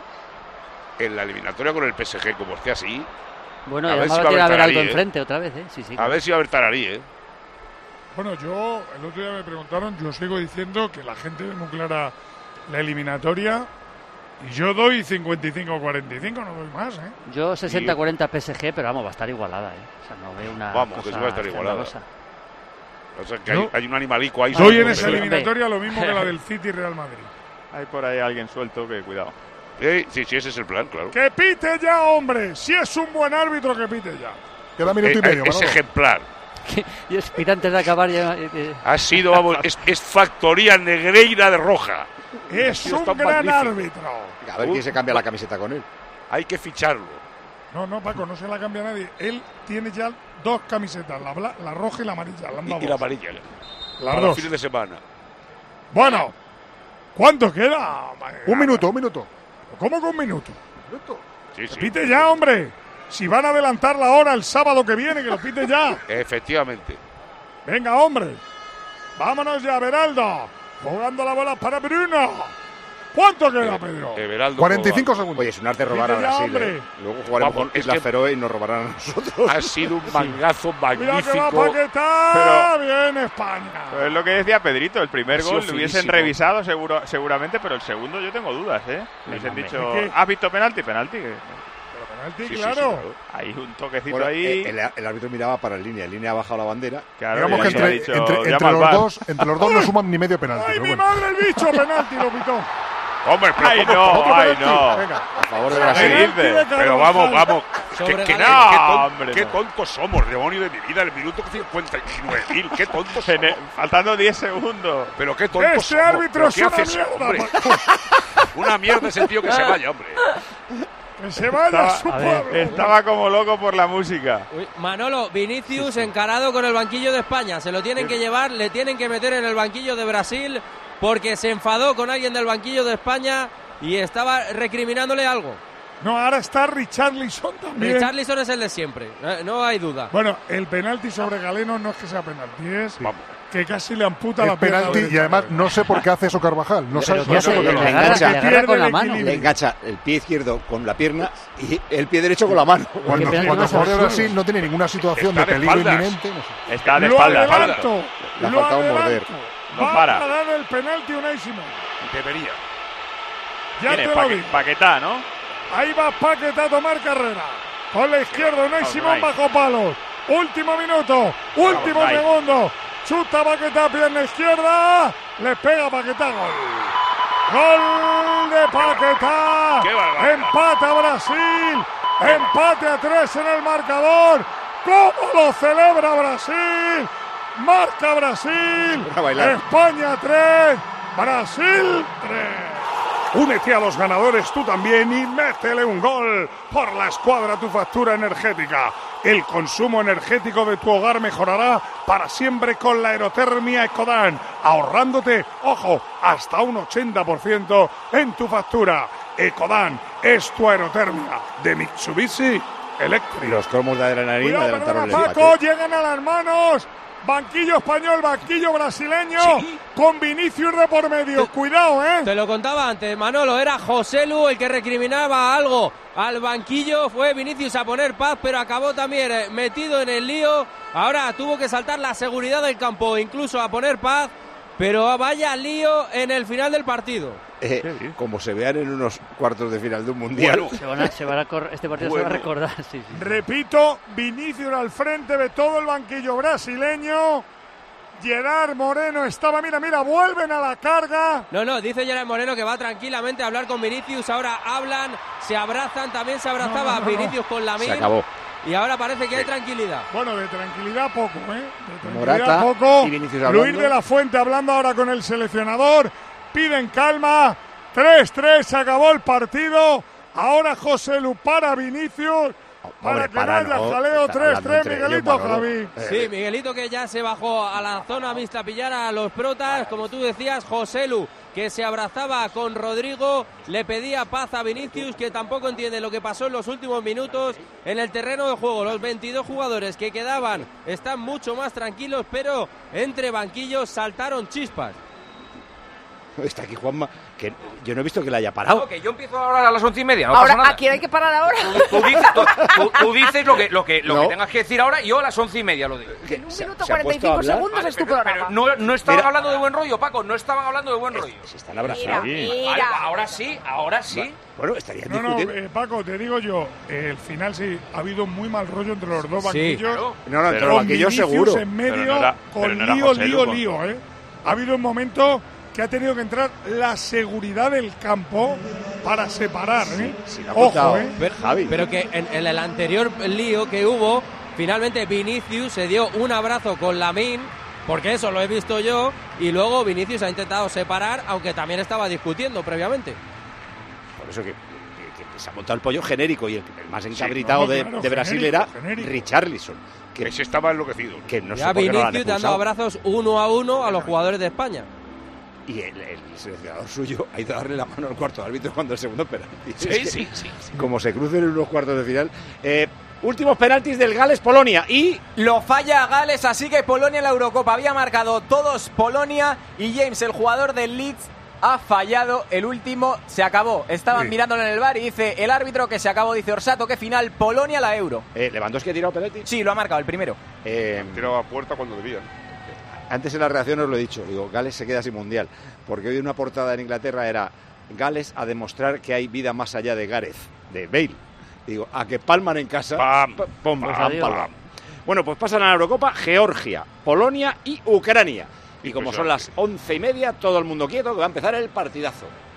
en la eliminatoria con el P S G, como esté así, Bueno, A y ver además si va va a a tirar a haber Beraldo Tararí, ¿eh? enfrente otra vez, ¿eh? Sí, sí. a ver si va a haber Tararí, ¿eh? Bueno, yo el otro día me preguntaron, yo sigo diciendo que la gente ve muy clara la eliminatoria y yo doy cincuenta y cinco a cuarenta y cinco, no doy más, ¿eh? Yo sesenta cuarenta P S G, pero vamos, va a estar igualada, ¿eh? O sea, no veo una Vamos, que cosa sí va a estar igualada. escandalosa. O sea, que Yo- hay, hay un animalico ahí. Doy en solo, esa pero- eliminatoria lo mismo que la del City y Real Madrid. Hay por ahí alguien suelto que cuidado. Eh, sí, sí, ese es el plan, claro. ¡Que pite ya, hombre! Si es un buen árbitro, que pite ya. Queda minuto y Eh, medio, eh, es Manolo. ejemplar. Y es pita antes de acabar ya. eh, eh, Ha sido, vamos, es, es factoría negreira de roja. Es Tío, un está gran magnífico. árbitro. A ver quién se cambia la camiseta con él. Hay que ficharlo. No, no, Paco, no se la cambia nadie. Él tiene ya dos camisetas, la, bla- la roja y la amarilla. Le han Y, dado y la dos. amarilla. Las Para dos. fines de semana. Bueno, ¿cuánto queda? Un minuto, un minuto. ¿Cómo que un minuto? Sí, Que sí. pite ya, hombre. Si van a adelantar la hora el sábado que viene, que lo pite ya. Efectivamente. Venga, hombre. Vámonos ya, Beraldo. Jugando la bola para Bruno. ¿Cuánto queda, Pedro? Everaldo cuarenta y cinco Cova. segundos. Oye, es un arte robar a Dice ya, Brasil, hombre. ¿eh? Luego jugaremos Vamos, con es Islas que- Feroe y nos robarán a nosotros. Ha sido un mangazo Mira que va magnífico. Paquetá. Bien, España. Pero es lo que decía Pedrito, el primer Ha sido gol lo hubiesen finísimo. revisado seguro, seguramente, pero el segundo yo tengo dudas, ¿eh? Hubiesen hombre. dicho, ¿Es que? ¿has visto penalti? Penalti. Pero penalti, Sí, sí, claro. sí, claro. Hay un toquecito Bueno, ahí. eh, el, el árbitro miraba para el línea, el línea ha bajado la bandera. Claro, Digamos y que ahí entre, ha dicho, entre- llama entre al los V A R. dos, entre los dos no suman ni medio penalti. ¡Ay, pero mi bueno. madre, el bicho! Penalti lo pitó. Hombre, pero ¡Ay, ¿cómo- no! cómo ¡Ay, penalti? no! Venga. A favor de ¿Qué Brasil. dices? Pero vamos, vamos. Sobre Que, que- Galeno. qué, ton- hombre, qué no. tontos somos, demonio de mi vida. El minuto cincuenta y nueve mil. Qué tontos En el- somos. faltando diez segundos. Pero qué tontos Ese somos. árbitro ¿Pero es qué una hace ese mierda, hombre? Paco. Una mierda ese tío que se vaya, hombre. Que se vaya a su Estaba, a ver, pueblo. estaba como loco por la música. Uy, Manolo, Vinicius encarado con el banquillo de España. Se lo tienen que llevar, le tienen que meter en el banquillo de Brasil porque se enfadó con alguien del banquillo de España y estaba recriminándole algo. No, ahora está Richarlison también. Richarlison es el de siempre, eh, no hay duda. Bueno, el penalti sobre Galeno no es que sea penalti, es Vamos. que casi le amputa Es la pierna penalti y derecha. además no sé por qué hace eso Carvajal. No sé, Pero no ¿qué sé hace? por qué Le lo hace. agarra, engancha. le agarra con la mano. Pierde el Le engancha el pie izquierdo con la pierna y el pie derecho con la mano. Cuando, penalti cuando no el jugador de se Brasil no tiene ninguna situación Está de de peligro espaldas. inminente. No sé. Está de Lo espalda. adelanto. Le ha lo faltado adelanto. morder. No Va para. a dar el penalti Unai Simón. Debería. Ya Tiene te lo Paque- digo. Paquetá, ¿no? Ahí va Paquetá a tomar carrera. Con la izquierda Unai All Simón right. bajo palos. Último minuto. Último All right. segundo. Chuta Paquetá, pierna izquierda. Le pega Paquetá, gol. Gol de Paquetá. ¡Qué barbaridad! Empate a Brasil. Empate a tres en el marcador. ¿Cómo lo celebra Brasil? Marca Brasil. A bailar. España tres. Brasil tres. Únete a los ganadores tú también y métele un gol por la escuadra Tu Factura Energética. El consumo energético de tu hogar mejorará para siempre con la aerotermia Ecodan, ahorrándote, ojo, hasta un ochenta por ciento en tu factura. Ecodan es tu aerotermia de Mitsubishi Electric. Los cromos de adrenalina Cuidado, adelantaron el perdona, empate. Paco, llegan a las manos. banquillo español, banquillo brasileño, Sí. con Vinicius de por medio. Cuidado, ¿eh? Te lo contaba antes, Manolo, era Joselu el que recriminaba algo al banquillo, fue Vinicius a poner paz, pero acabó también eh, metido en el lío. Ahora tuvo que saltar la seguridad del campo, incluso a poner paz, pero vaya lío en el final del partido. Eh, como se vean en unos cuartos de final de un mundial. Bueno, se van a, se van a cor- este partido Bueno. se va a recordar. Sí, sí. Repito, Vinicius al frente de todo el banquillo brasileño. Gerard Moreno estaba, mira, mira, vuelven a la carga. No, no, dice Gerard Moreno que va tranquilamente a hablar con Vinicius. Ahora hablan, se abrazan, también se abrazaba No, no, no, Vinicius con Lamine. Se acabó. Y ahora parece que hay tranquilidad. Bueno, de tranquilidad poco, ¿eh? De Morata tranquilidad poco. y Vinicius hablando. Luis de la Fuente hablando ahora con el seleccionador. Piden calma. tres tres, se acabó el partido. Ahora José Lu para Vinicius. Para Hombre, que para, no haya no. jaleo. Están tres hablando tres, entre ellos, Miguelito, Manolo. Javi. Sí, Miguelito que ya se bajó a la zona vista a pillar a los protas, como tú decías, Joselu, que se abrazaba con Rodrigo, le pedía paz a Vinicius, que tampoco entiende lo que pasó en los últimos minutos en el terreno de juego. Los veintidós jugadores que quedaban están mucho más tranquilos, pero entre banquillos saltaron chispas. Está aquí Juanma, que yo no he visto que la haya parado. Ok, yo empiezo ahora a las once y media, no Ahora, pasa nada. ¿a quién hay que parar ahora? Tú, tú dices, tú, tú- tú dices lo que, lo, que, lo No. que tengas que decir ahora y yo a las once y media lo digo. En un Se- minuto se ha cuarenta y puesto a cinco hablar. segundos es tu Pero programa. no, no estaban Mira. hablando de buen rollo, Paco, no estaban hablando de buen rollo. Se están Mira, abrazando. mira. Vale, ahora sí, ahora sí. Bueno, estarían No, no, discutiendo. eh, Paco, te digo yo, eh, el final sí, ha habido muy mal rollo entre los dos Sí, banquillos. claro. No, no, entre Con los banquillos Vinicius seguro. en medio, Pero no era- con pero no era lío, José lío, Lu, lío, ¿eh? Ha habido un momento que ha tenido que entrar la seguridad del campo para separar, ¿eh? Sí, lo ha Ojo, contado, ¿eh? Pero, Javi. pero que en, en el anterior lío que hubo, finalmente Vinicius se dio un abrazo con Lamine, porque eso lo he visto yo, y luego Vinicius ha intentado separar, aunque también estaba discutiendo previamente. Por eso que, que- que se ha montado el pollo genérico y el, el más encabritado no, de, claro, de Brasil genérico, era genérico. Richarlison. Que, Ese estaba enloquecido. que no sé Ya por qué no lo han Vinicius dando expulsado. abrazos uno a uno a los jugadores de España. Y el, el seleccionador suyo ha ido a darle la mano al cuarto árbitro cuando el segundo penalti. Sí, Es que, sí, sí, sí. Como se crucen en unos cuartos de final. Eh, últimos penaltis del Gales-Polonia y... Lo falla Gales, así que Polonia en la Eurocopa. Había marcado todos Polonia y James, el jugador del Leeds, ha fallado el último. Se acabó. Estaban Sí. mirándolo en el bar y dice el árbitro que se acabó. Dice Orsato que final Polonia la Euro. Eh, ¿Lewandowski ha tirado penalti? Sí, lo ha marcado el primero. Eh, Tiraba a puerta cuando debía. Antes en la reacción os lo he dicho, digo, Gales se queda sin mundial, porque hoy una portada en Inglaterra era Gales a demostrar que hay vida más allá de Gareth, de Bale. Digo, a que palman en casa, Pam, pa- pum, pam, pam, pam. pam. Bueno, pues pasan a la Eurocopa Georgia, Polonia y Ucrania. Y como son las Impresionante. once y media, todo el mundo quieto, que va a empezar el partidazo.